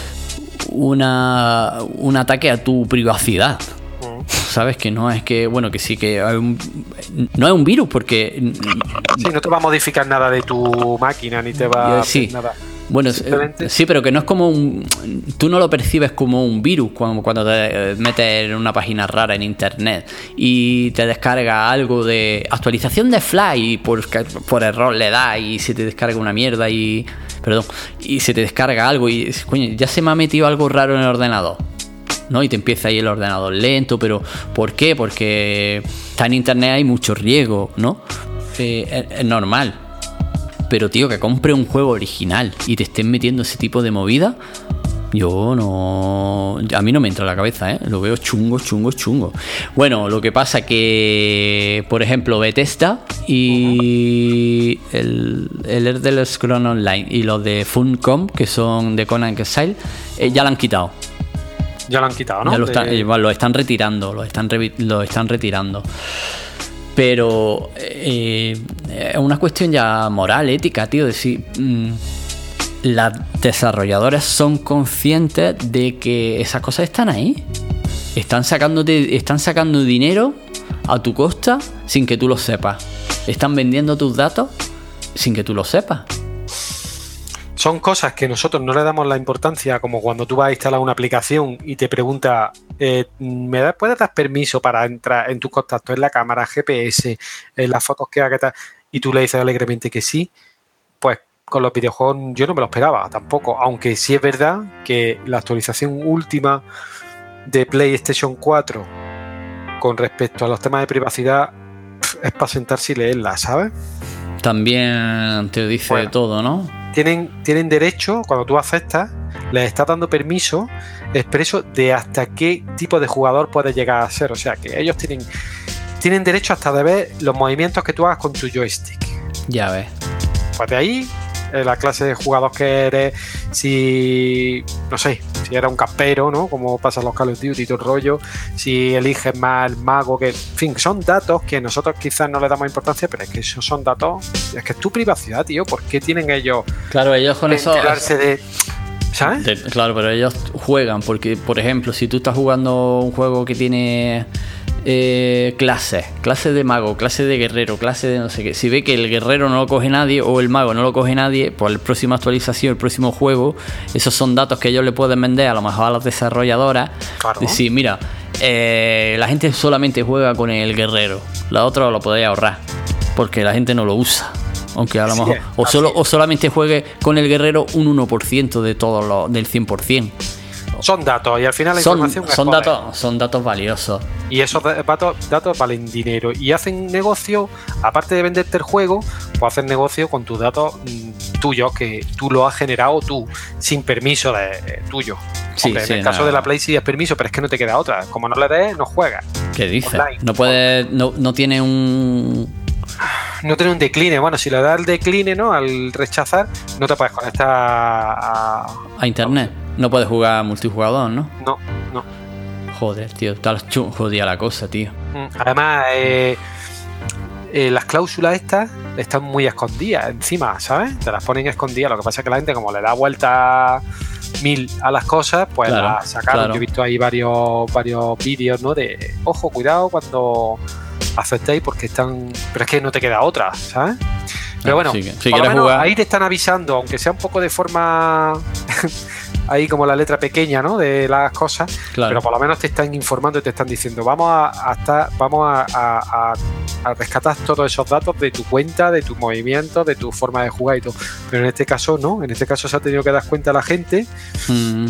Una, un ataque a tu privacidad. Mm. Sabes que no es que, bueno, que sí que hay un, no es un virus porque sí, no te va a modificar nada de tu máquina ni te va a sí. hacer nada. Bueno, Simplemente... sí, pero que no es como un... Tú no lo percibes como un virus cuando, cuando te metes en una página rara en internet y te descarga algo de actualización de Fly y por, por error le das y se te descarga una mierda y... Perdón. Y se te descarga algo y... Coño, ya se me ha metido algo raro en el ordenador, ¿no? Y te empieza ahí el ordenador lento, pero ¿por qué? Porque está en internet, hay mucho riesgo, ¿no? Eh, es, es normal. Pero, tío, que compre un juego original y te estén metiendo ese tipo de movida, yo no... A mí no me entra en la cabeza, ¿eh? Lo veo chungo, chungo, chungo. Bueno, lo que pasa que, por ejemplo, Bethesda y el, el Elder Scrolls Online y los de Funcom, que son de Conan Exile, eh, ya lo han quitado. Ya lo han quitado, ¿no? Ya lo, están, de... eh, lo están retirando, lo están, re, lo están retirando. Pero eh, es una cuestión ya moral, ética, tío. Decir, mmm, las desarrolladoras son conscientes de que esas cosas están ahí. Están sacándote, están sacando dinero a tu costa sin que tú lo sepas. Están vendiendo tus datos sin que tú lo sepas. Son cosas que nosotros no le damos la importancia, como cuando tú vas a instalar una aplicación y te pregunta, eh, ¿me das, puedes dar permiso para entrar en tus contactos, en la cámara, G P S, en las fotos que haga, tal? Y tú le dices alegremente que sí. Pues con los videojuegos yo no me lo esperaba tampoco, aunque sí es verdad que la actualización última de PlayStation cuatro con respecto a los temas de privacidad es para sentarse y leerla, ¿sabes? También te dice bueno, todo, ¿no? Tienen, tienen derecho, cuando tú aceptas, les estás dando permiso expreso de hasta qué tipo de jugador puedes llegar a ser. O sea, que ellos tienen, tienen derecho hasta de ver los movimientos que tú hagas con tu joystick. Ya ves. Pues de ahí, eh, la clase de jugador que eres, si, no sé, si eres un campero, ¿no? Como pasa en los Call of Duty y todo el rollo, si eliges más el mago, que, en fin, son datos que nosotros quizás no le damos importancia, pero es que esos son datos, es que es tu privacidad, tío. ¿Por qué tienen ellos claro, ellos con eso de, ¿sabes? De, claro, pero ellos juegan, porque, por ejemplo, si tú estás jugando un juego que tiene eh, clases, clase de mago, clase de guerrero, clase de no sé qué, si ve que el guerrero no lo coge nadie o el mago no lo coge nadie, pues la próxima actualización, el próximo juego, esos son datos que ellos le pueden vender a lo mejor a las desarrolladoras. Claro. Decir, mira, eh, la gente solamente juega con el guerrero, la otra lo podéis ahorrar, porque la gente no lo usa. Aunque a lo mejor sí, o solo o solamente juegue con el guerrero un uno por ciento de todo lo, del cien por ciento. Son datos y al final la son, información son es datos son datos valiosos. Y esos datos, datos valen dinero y hacen negocio, aparte de venderte el juego, pues hacen negocio con tus datos mmm, tuyos que tú lo has generado tú sin permiso de eh, tuyo. Sí, Hombre, sí, en el caso no. de la Play sí es permiso, pero es que no te queda otra. Como no le des, no juegas. ¿Qué dices? No puede, no, no tiene un No tiene un decline. Bueno, si le das el decline, ¿no? Al rechazar, no te puedes conectar a, a internet. No puedes jugar multijugador, ¿no? No, no. Joder, tío, está jodida la cosa, tío. Además, eh, eh, las cláusulas estas están muy escondidas encima, ¿sabes? Te las ponen escondidas. Lo que pasa es que la gente, como le da vuelta mil a las cosas, pues claro, las sacaron. Claro. Yo he visto ahí varios, varios vídeos, ¿no? De, ojo, cuidado cuando aceptéis porque están... Pero es que no te queda otra, ¿sabes? Pero bueno, sí, si por lo menos jugar... ahí te están avisando, aunque sea un poco de forma... ahí como la letra pequeña, ¿no? De las cosas, claro. Pero por lo menos te están informando y te están diciendo vamos a, a estar, vamos a, a, a rescatar todos esos datos de tu cuenta, de tus movimientos, de tu forma de jugar y todo. Pero en este caso no, en este caso se ha tenido que dar cuenta la gente. Mm.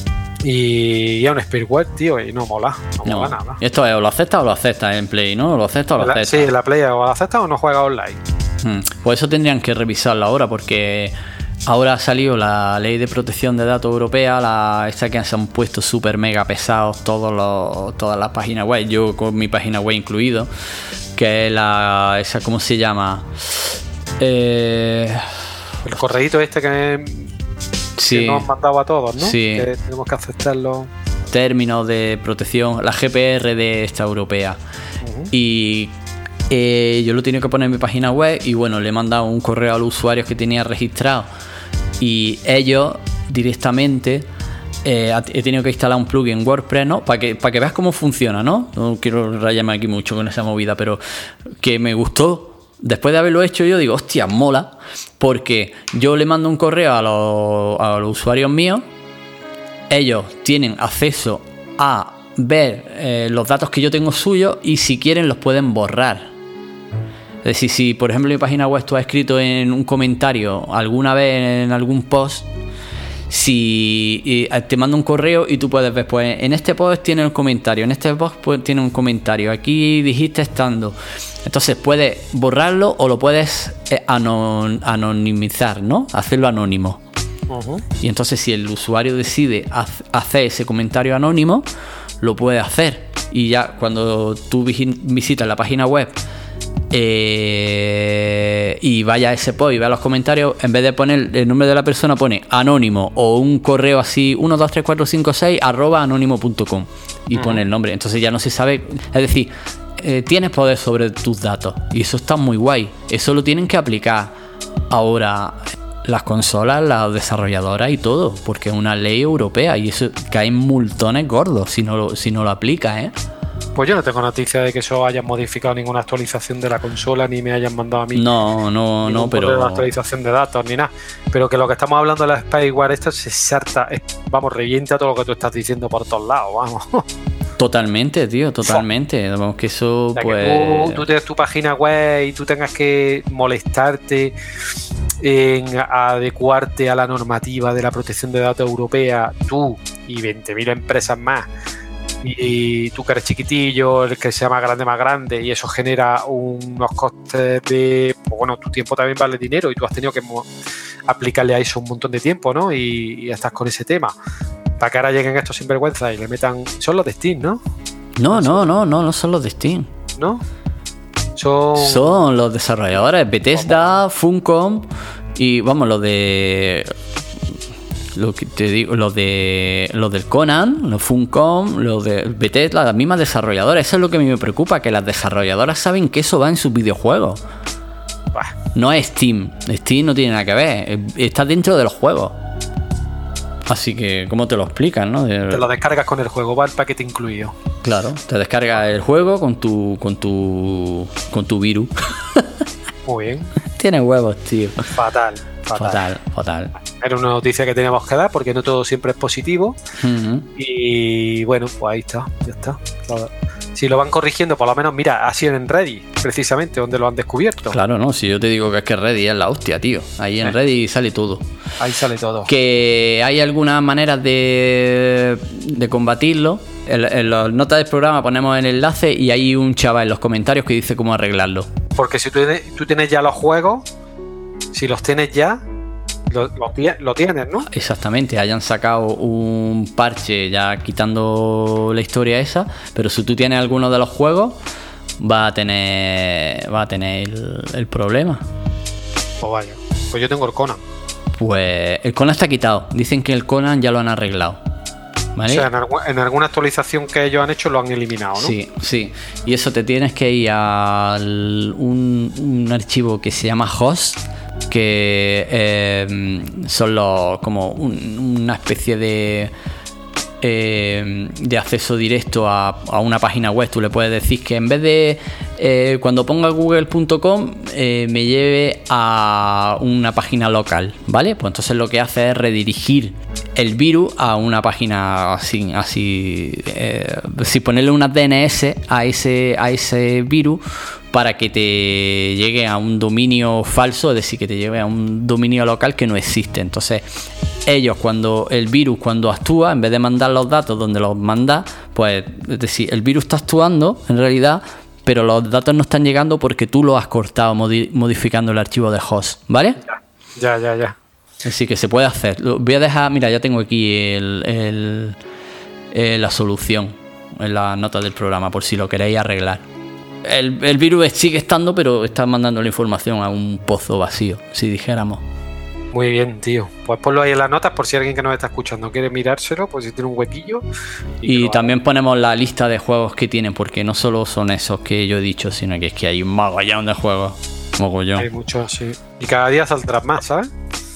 Y es un spareware, tío, y no mola, no, no mola nada. Esto es o lo aceptas o lo aceptas en Play, ¿no? O lo aceptas o lo aceptas. Sí, en la Play o lo aceptas o no juegas online. Hmm. Pues eso tendrían que revisarlo ahora porque ahora ha salido la ley de protección de datos europea, la, esta que se han puesto súper mega pesados todos los, todas las páginas web, yo con mi página web incluido, que es la, esa, ¿cómo se llama? Eh, el correíto este que, sí, que nos han mandado a todos, ¿no? Sí. Que tenemos que aceptarlo. Términos de protección, la G P R de esta europea. Uh-huh. Y eh, yo lo tenía que poner en mi página web y bueno, le he mandado un correo a los usuarios que tenía registrado y ellos directamente eh, he tenido que instalar un plugin en WordPress, ¿no? Para que, para que veas cómo funciona, ¿no? No quiero rayarme aquí mucho con esa movida, pero que me gustó. Después de haberlo hecho yo digo, hostia, mola, porque yo le mando un correo a los, a los usuarios míos, ellos tienen acceso a ver eh, los datos que yo tengo suyos y si quieren los pueden borrar. Es decir, si por ejemplo en mi página web tú has escrito en un comentario alguna vez en algún post, si eh, te mando un correo y tú puedes ver, pues en este post tiene un comentario, en este post pues, tiene un comentario, aquí dijiste estando. Entonces puedes borrarlo o lo puedes eh, anon- anonimizar, ¿no? Hacerlo anónimo. Uh-huh. Y entonces si el usuario decide haz- hacer ese comentario anónimo, lo puede hacer. Y ya cuando tú visitas la página web eh, y vaya a ese post y vea los comentarios, en vez de poner el nombre de la persona pone anónimo o un correo así uno dos tres cuatro cinco seis arroba anónimo punto com y uh-huh. pone el nombre. Entonces ya no se sabe, es decir, eh, tienes poder sobre tus datos y eso está muy guay. Eso lo tienen que aplicar ahora las consolas, las desarrolladoras y todo, porque es una ley europea y eso cae en multones gordos si no lo, si no lo aplica, ¿eh? Pues yo no tengo noticia de que eso hayan modificado ninguna actualización de la consola, ni me hayan mandado a mí. No, no, no, pero. De actualización de datos, ni nada. Pero que lo que estamos hablando de la spyware, esto se sarta, es, vamos, revienta todo lo que tú estás diciendo por todos lados, vamos. Totalmente, tío, totalmente. Vamos, que eso, o sea, pues. Que tú, tú tienes tu página web y tú tengas que molestarte en adecuarte a la normativa de la protección de datos europea, tú y veinte mil empresas más. Y tú que eres chiquitillo, el que sea más grande, más grande, y eso genera unos costes de... Pues bueno, tu tiempo también vale dinero y tú has tenido que mo- aplicarle a eso un montón de tiempo, ¿no? Y, y estás con ese tema. Para que ahora lleguen estos sinvergüenzas y le metan... Son los de Steam, ¿no? No, no, no, no, no son los de Steam. ¿No? Son... Son los desarrolladores Bethesda, Funcom y, vamos, los de... Lo que te digo, los de los del Conan, los Funcom, los de Bethesda, las mismas desarrolladoras. Eso es lo que a mí me preocupa, que las desarrolladoras saben que eso va en sus videojuegos. Bah. No es Steam. Steam no tiene nada que ver. Está dentro de los juegos. Así que, ¿cómo te lo explican, no? De... Te lo descargas con el juego, va el paquete incluido. Claro, te descargas el juego con tu con tu con tu virus. Muy bien. Tiene huevos, tío. Fatal. Fatal. fatal, fatal. Era una noticia que teníamos que dar porque no todo siempre es positivo. Uh-huh. Y bueno, pues ahí está, ya está. Si lo van corrigiendo, por lo menos, mira, ha sido en Reddit, precisamente, donde lo han descubierto. Claro, no, si yo te digo que es que Reddit es la hostia, tío. Ahí en eh. Reddit sale todo. Ahí sale todo. Que hay algunas maneras de, de combatirlo. En, en las notas del programa ponemos el enlace y hay un chaval en los comentarios que dice cómo arreglarlo. Porque si tú, tú tienes ya los juegos, si los tienes ya, lo, lo, lo tienes, ¿no? Exactamente, hayan sacado un parche ya quitando la historia esa, pero si tú tienes alguno de los juegos, va a tener va a tener el, el problema. Pues vaya, pues yo tengo el Conan. Pues el Conan está quitado, dicen que el Conan ya lo han arreglado. ¿Vale? O sea, en, algu- en alguna actualización que ellos han hecho lo han eliminado, ¿no? Sí, sí. Y eso te tienes que ir a un, un archivo que se llama host, que eh, son los, como un, una especie de eh, de acceso directo a, a una página web. Tú le puedes decir que en vez de eh, cuando ponga google punto com eh, me lleve a una página local, ¿vale? Pues entonces lo que hace es redirigir el virus a una página así, así eh, si ponerle una D N S a ese a ese virus para que te llegue a un dominio falso, es decir, que te lleve a un dominio local que no existe. Entonces ellos, cuando el virus cuando actúa, en vez de mandar los datos donde los manda, pues es decir, el virus está actuando en realidad, pero los datos no están llegando porque tú lo has cortado modi- modificando el archivo de host, ¿vale? Ya, ya, ya. Así que se puede hacer. Voy a dejar, mira, ya tengo aquí el, el, el, la solución en las notas del programa, por si lo queréis arreglar. El, el virus sigue estando, pero está mandando la información a un pozo vacío, si dijéramos. Muy bien, tío. Pues ponlo ahí en las notas por si alguien que nos está escuchando quiere mirárselo, pues si tiene un huequillo. Y, y también haga. Ponemos la lista de juegos que tienen, porque no solo son esos que yo he dicho, sino que es que hay un mogollón de juegos. Mogollón. Hay muchos, sí. Y cada día saldrán más, ¿sabes?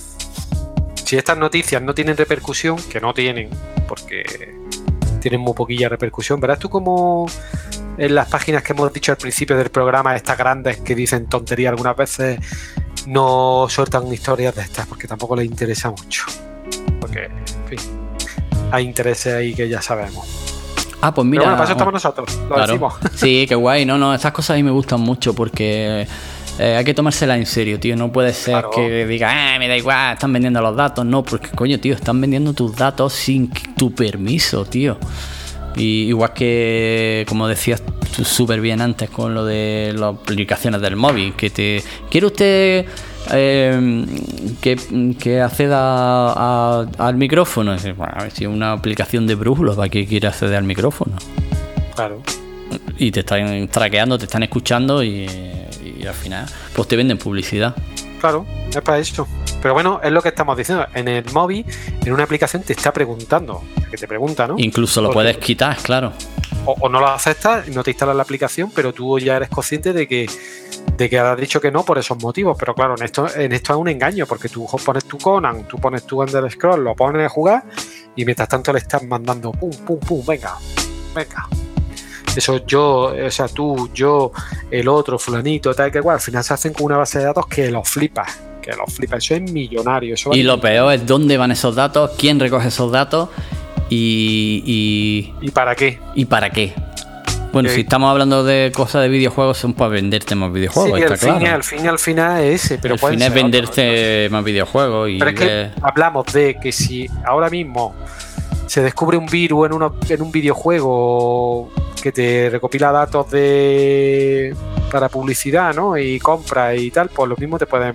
Si estas noticias no tienen repercusión, que no tienen, porque tienen muy poquilla repercusión, verás tú como en las páginas que hemos dicho al principio del programa, estas grandes que dicen tonterías algunas veces, no sueltan historias de estas porque tampoco les interesa mucho, porque en fin, hay intereses ahí que ya sabemos. Ah, pues mira. Pero bueno, para eso estamos nosotros, lo claro. decimos. Sí, qué guay. No, no, estas cosas a mí me gustan mucho porque eh, hay que tomárselas en serio, tío. No puede ser claro. que diga, eh, me da igual, están vendiendo los datos. No, porque coño, tío, están vendiendo tus datos sin tu permiso, tío. Y igual que, como decías súper bien antes con lo de las aplicaciones del móvil, que te quiere usted eh, que, que acceda a, a, al micrófono. Bueno, a ver si es una aplicación de brújula, ¿para qué quiere acceder al micrófono? Claro. Y te están traqueando, te están escuchando y, y al final pues te venden publicidad. Claro, es para eso. Pero bueno, es lo que estamos diciendo. En el móvil, en una aplicación te está preguntando, que te pregunta, ¿no? Incluso lo Porque, puedes quitar, claro. O, o no lo aceptas y no te instalas la aplicación, pero tú ya eres consciente de que de que has dicho que no por esos motivos. Pero claro, en esto en esto es un engaño, porque tú pones tu Conan, tú pones tu Under Scroll, lo pones a jugar y mientras tanto le estás mandando pum, pum, pum, venga, venga. Eso yo, o sea, tú, yo, el otro, fulanito, tal que igual, al final se hacen con una base de datos que los flipas. Que los flipas, eso es millonario. Eso y lo peor es dónde van esos datos, quién recoge esos datos y. ¿Y, ¿Y para qué? ¿Y para qué? Bueno, ¿Qué? Si estamos hablando de cosas de videojuegos, son para venderte más videojuegos. Sí, está al, fin, claro. al fin y al final es ese. Pero al fin es venderte otro, más videojuegos. Y pero es que de... hablamos de que si ahora mismo se descubre un virus en, uno, en un videojuego que te recopila datos de para publicidad, ¿no? Y compra y tal, pues lo mismo te pueden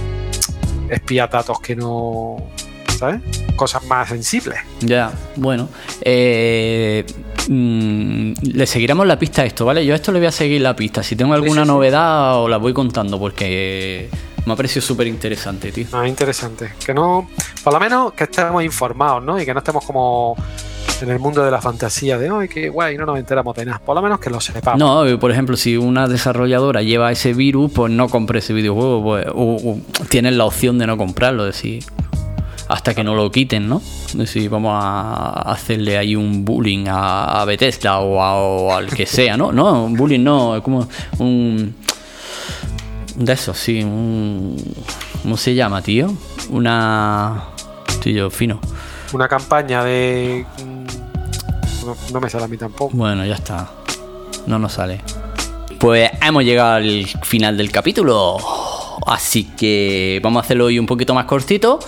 espiar datos que no, ¿sabes? Cosas más sensibles. Ya, bueno. Eh, mmm, le seguiremos la pista a esto, ¿vale? Yo a esto le voy a seguir la pista. Si tengo alguna sí, sí, novedad, sí. os la voy contando porque me ha parecido súper interesante, tío. Ah, interesante. Que no, por lo menos que estemos informados, ¿no? Y que no estemos como en el mundo de la fantasía de hoy, que guay, no nos enteramos de nada. Por lo menos que lo sepamos. No, por ejemplo, si una desarrolladora lleva ese virus, pues no compre ese videojuego, pues, o, o tienes la opción de no comprarlo, decir, hasta que no lo quiten, ¿no? Decir, vamos a hacerle ahí un bullying a, a Bethesda o, a, o al que sea, ¿no? No, un bullying no, es como un de esos, sí, un ¿cómo se llama, tío? Una tío fino. Una campaña de No, no me sale a mí tampoco. Bueno, ya está. No nos sale. Pues hemos llegado al final del capítulo. Así que vamos a hacerlo hoy un poquito más cortito.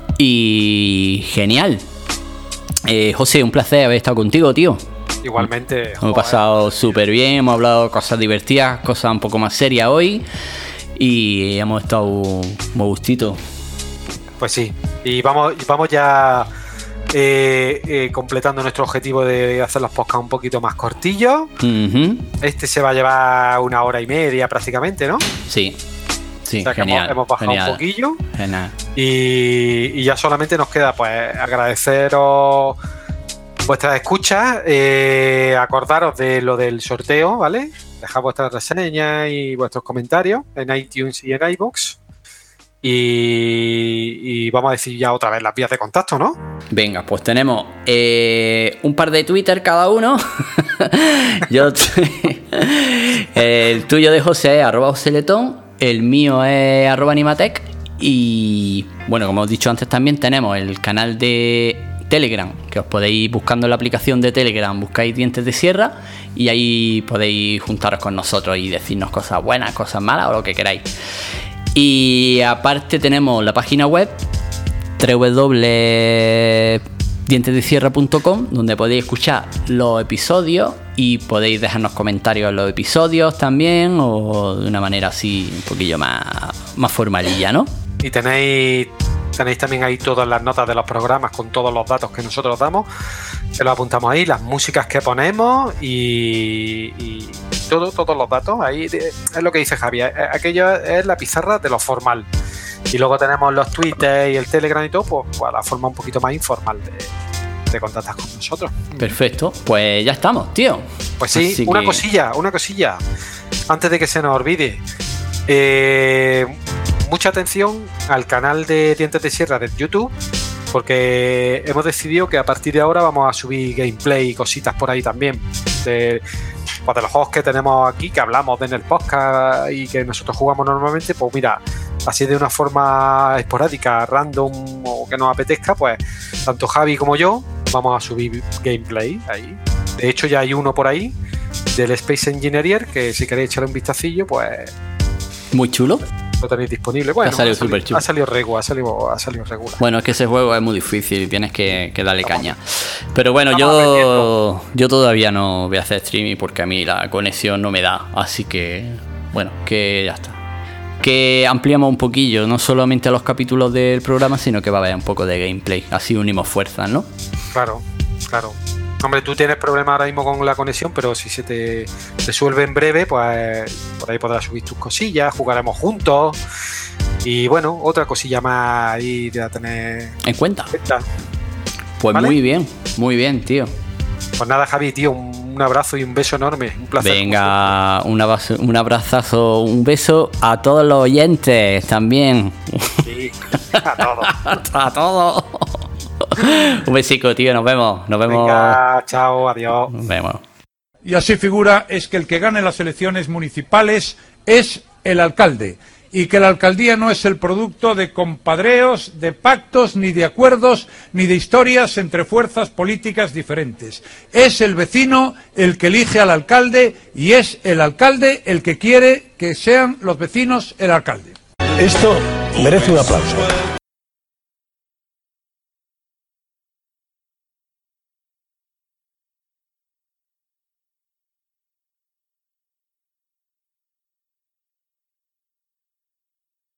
Y genial. Eh, José, un placer haber estado contigo, tío. Igualmente. Hemos pasado súper bien. Hemos hablado cosas divertidas, cosas un poco más serias hoy. Y hemos estado muy gustito. Pues sí. Y vamos, vamos ya... Eh, eh, completando nuestro objetivo de hacer los podcasts un poquito más cortillos. Uh-huh. Este se va a llevar una hora y media prácticamente, ¿no? Sí, sí, o sea, genial, hemos, hemos bajado genial, un poquillo. Genial. Y, y ya solamente nos queda pues agradeceros vuestras escuchas, eh, acordaros de lo del sorteo, ¿vale? Dejad vuestras reseñas y vuestros comentarios en iTunes y en iVoox. Y, y vamos a decir ya otra vez las vías de contacto, ¿no? Venga, pues tenemos eh, un par de Twitter cada uno. Yo el tuyo de José es arroba Joseletón, el mío es arroba Animatec. Y bueno, como os he dicho antes, también tenemos el canal de Telegram, que os podéis, buscando en la aplicación de Telegram, buscáis Dientes de Sierra y ahí podéis juntaros con nosotros y decirnos cosas buenas, cosas malas o lo que queráis. Y aparte tenemos la página web doble u doble u doble u punto dientes de sierra punto com, donde podéis escuchar los episodios y podéis dejarnos comentarios en los episodios también, o de una manera así un poquillo más, más formalilla, ¿no? Y tenéis Tenéis también ahí todas las notas de los programas con todos los datos que nosotros damos, que lo apuntamos ahí, las músicas que ponemos y, y todo, todos los datos. Ahí es lo que dice Javier, aquello es la pizarra de lo formal. Y luego tenemos los Twitter y el Telegram y todo, pues, pues la forma un poquito más informal de, de contactar con nosotros. Perfecto, pues ya estamos, tío. Pues sí, Así una que... cosilla, una cosilla, antes de que se nos olvide. Eh, mucha atención al canal de Dientes de Sierra de YouTube, porque hemos decidido que a partir de ahora vamos a subir gameplay y cositas por ahí también. De, pues de los juegos que tenemos aquí, que hablamos en el podcast y que nosotros jugamos normalmente, pues mira, así de una forma esporádica, random o que nos apetezca, pues tanto Javi como yo vamos a subir gameplay ahí. De hecho ya hay uno por ahí del Space Engineer que si queréis echarle un vistacillo, pues muy chulo. Lo tenéis disponible. Bueno, ha salido ha salido, súper chulo. Ha salido regular, ha salido, ha salido regular. Bueno, es que ese juego es muy difícil y tienes que, que darle Estamos, caña. Pero bueno, yo, yo todavía no voy a hacer streaming porque a mí la conexión no me da. Así que, bueno, que ya está. Que ampliamos un poquillo, no solamente los capítulos del programa, sino que va a haber un poco de gameplay. Así unimos fuerzas, ¿no? Claro, claro. Hombre, tú tienes problemas ahora mismo con la conexión, pero si se te resuelve en breve, pues por ahí podrás subir tus cosillas, jugaremos juntos. Y bueno, otra cosilla más ahí de tener en cuenta. cuenta. Pues ¿vale? Muy bien, muy bien, tío. Pues nada, Javi, tío, un abrazo y un beso enorme. Un placer. Venga, un abrazo, un abrazazo, un beso a todos los oyentes también. Sí, a todos. A todos. Un besico, tío, nos vemos. Nos vemos. Venga, chao, adiós. Nos vemos. Y así figura es que el que gane las elecciones municipales es el alcalde, y que la alcaldía no es el producto de compadreos, de pactos, ni de acuerdos, ni de historias entre fuerzas políticas diferentes. Es el vecino el que elige al alcalde y es el alcalde el que quiere que sean los vecinos el alcalde. Esto merece un aplauso.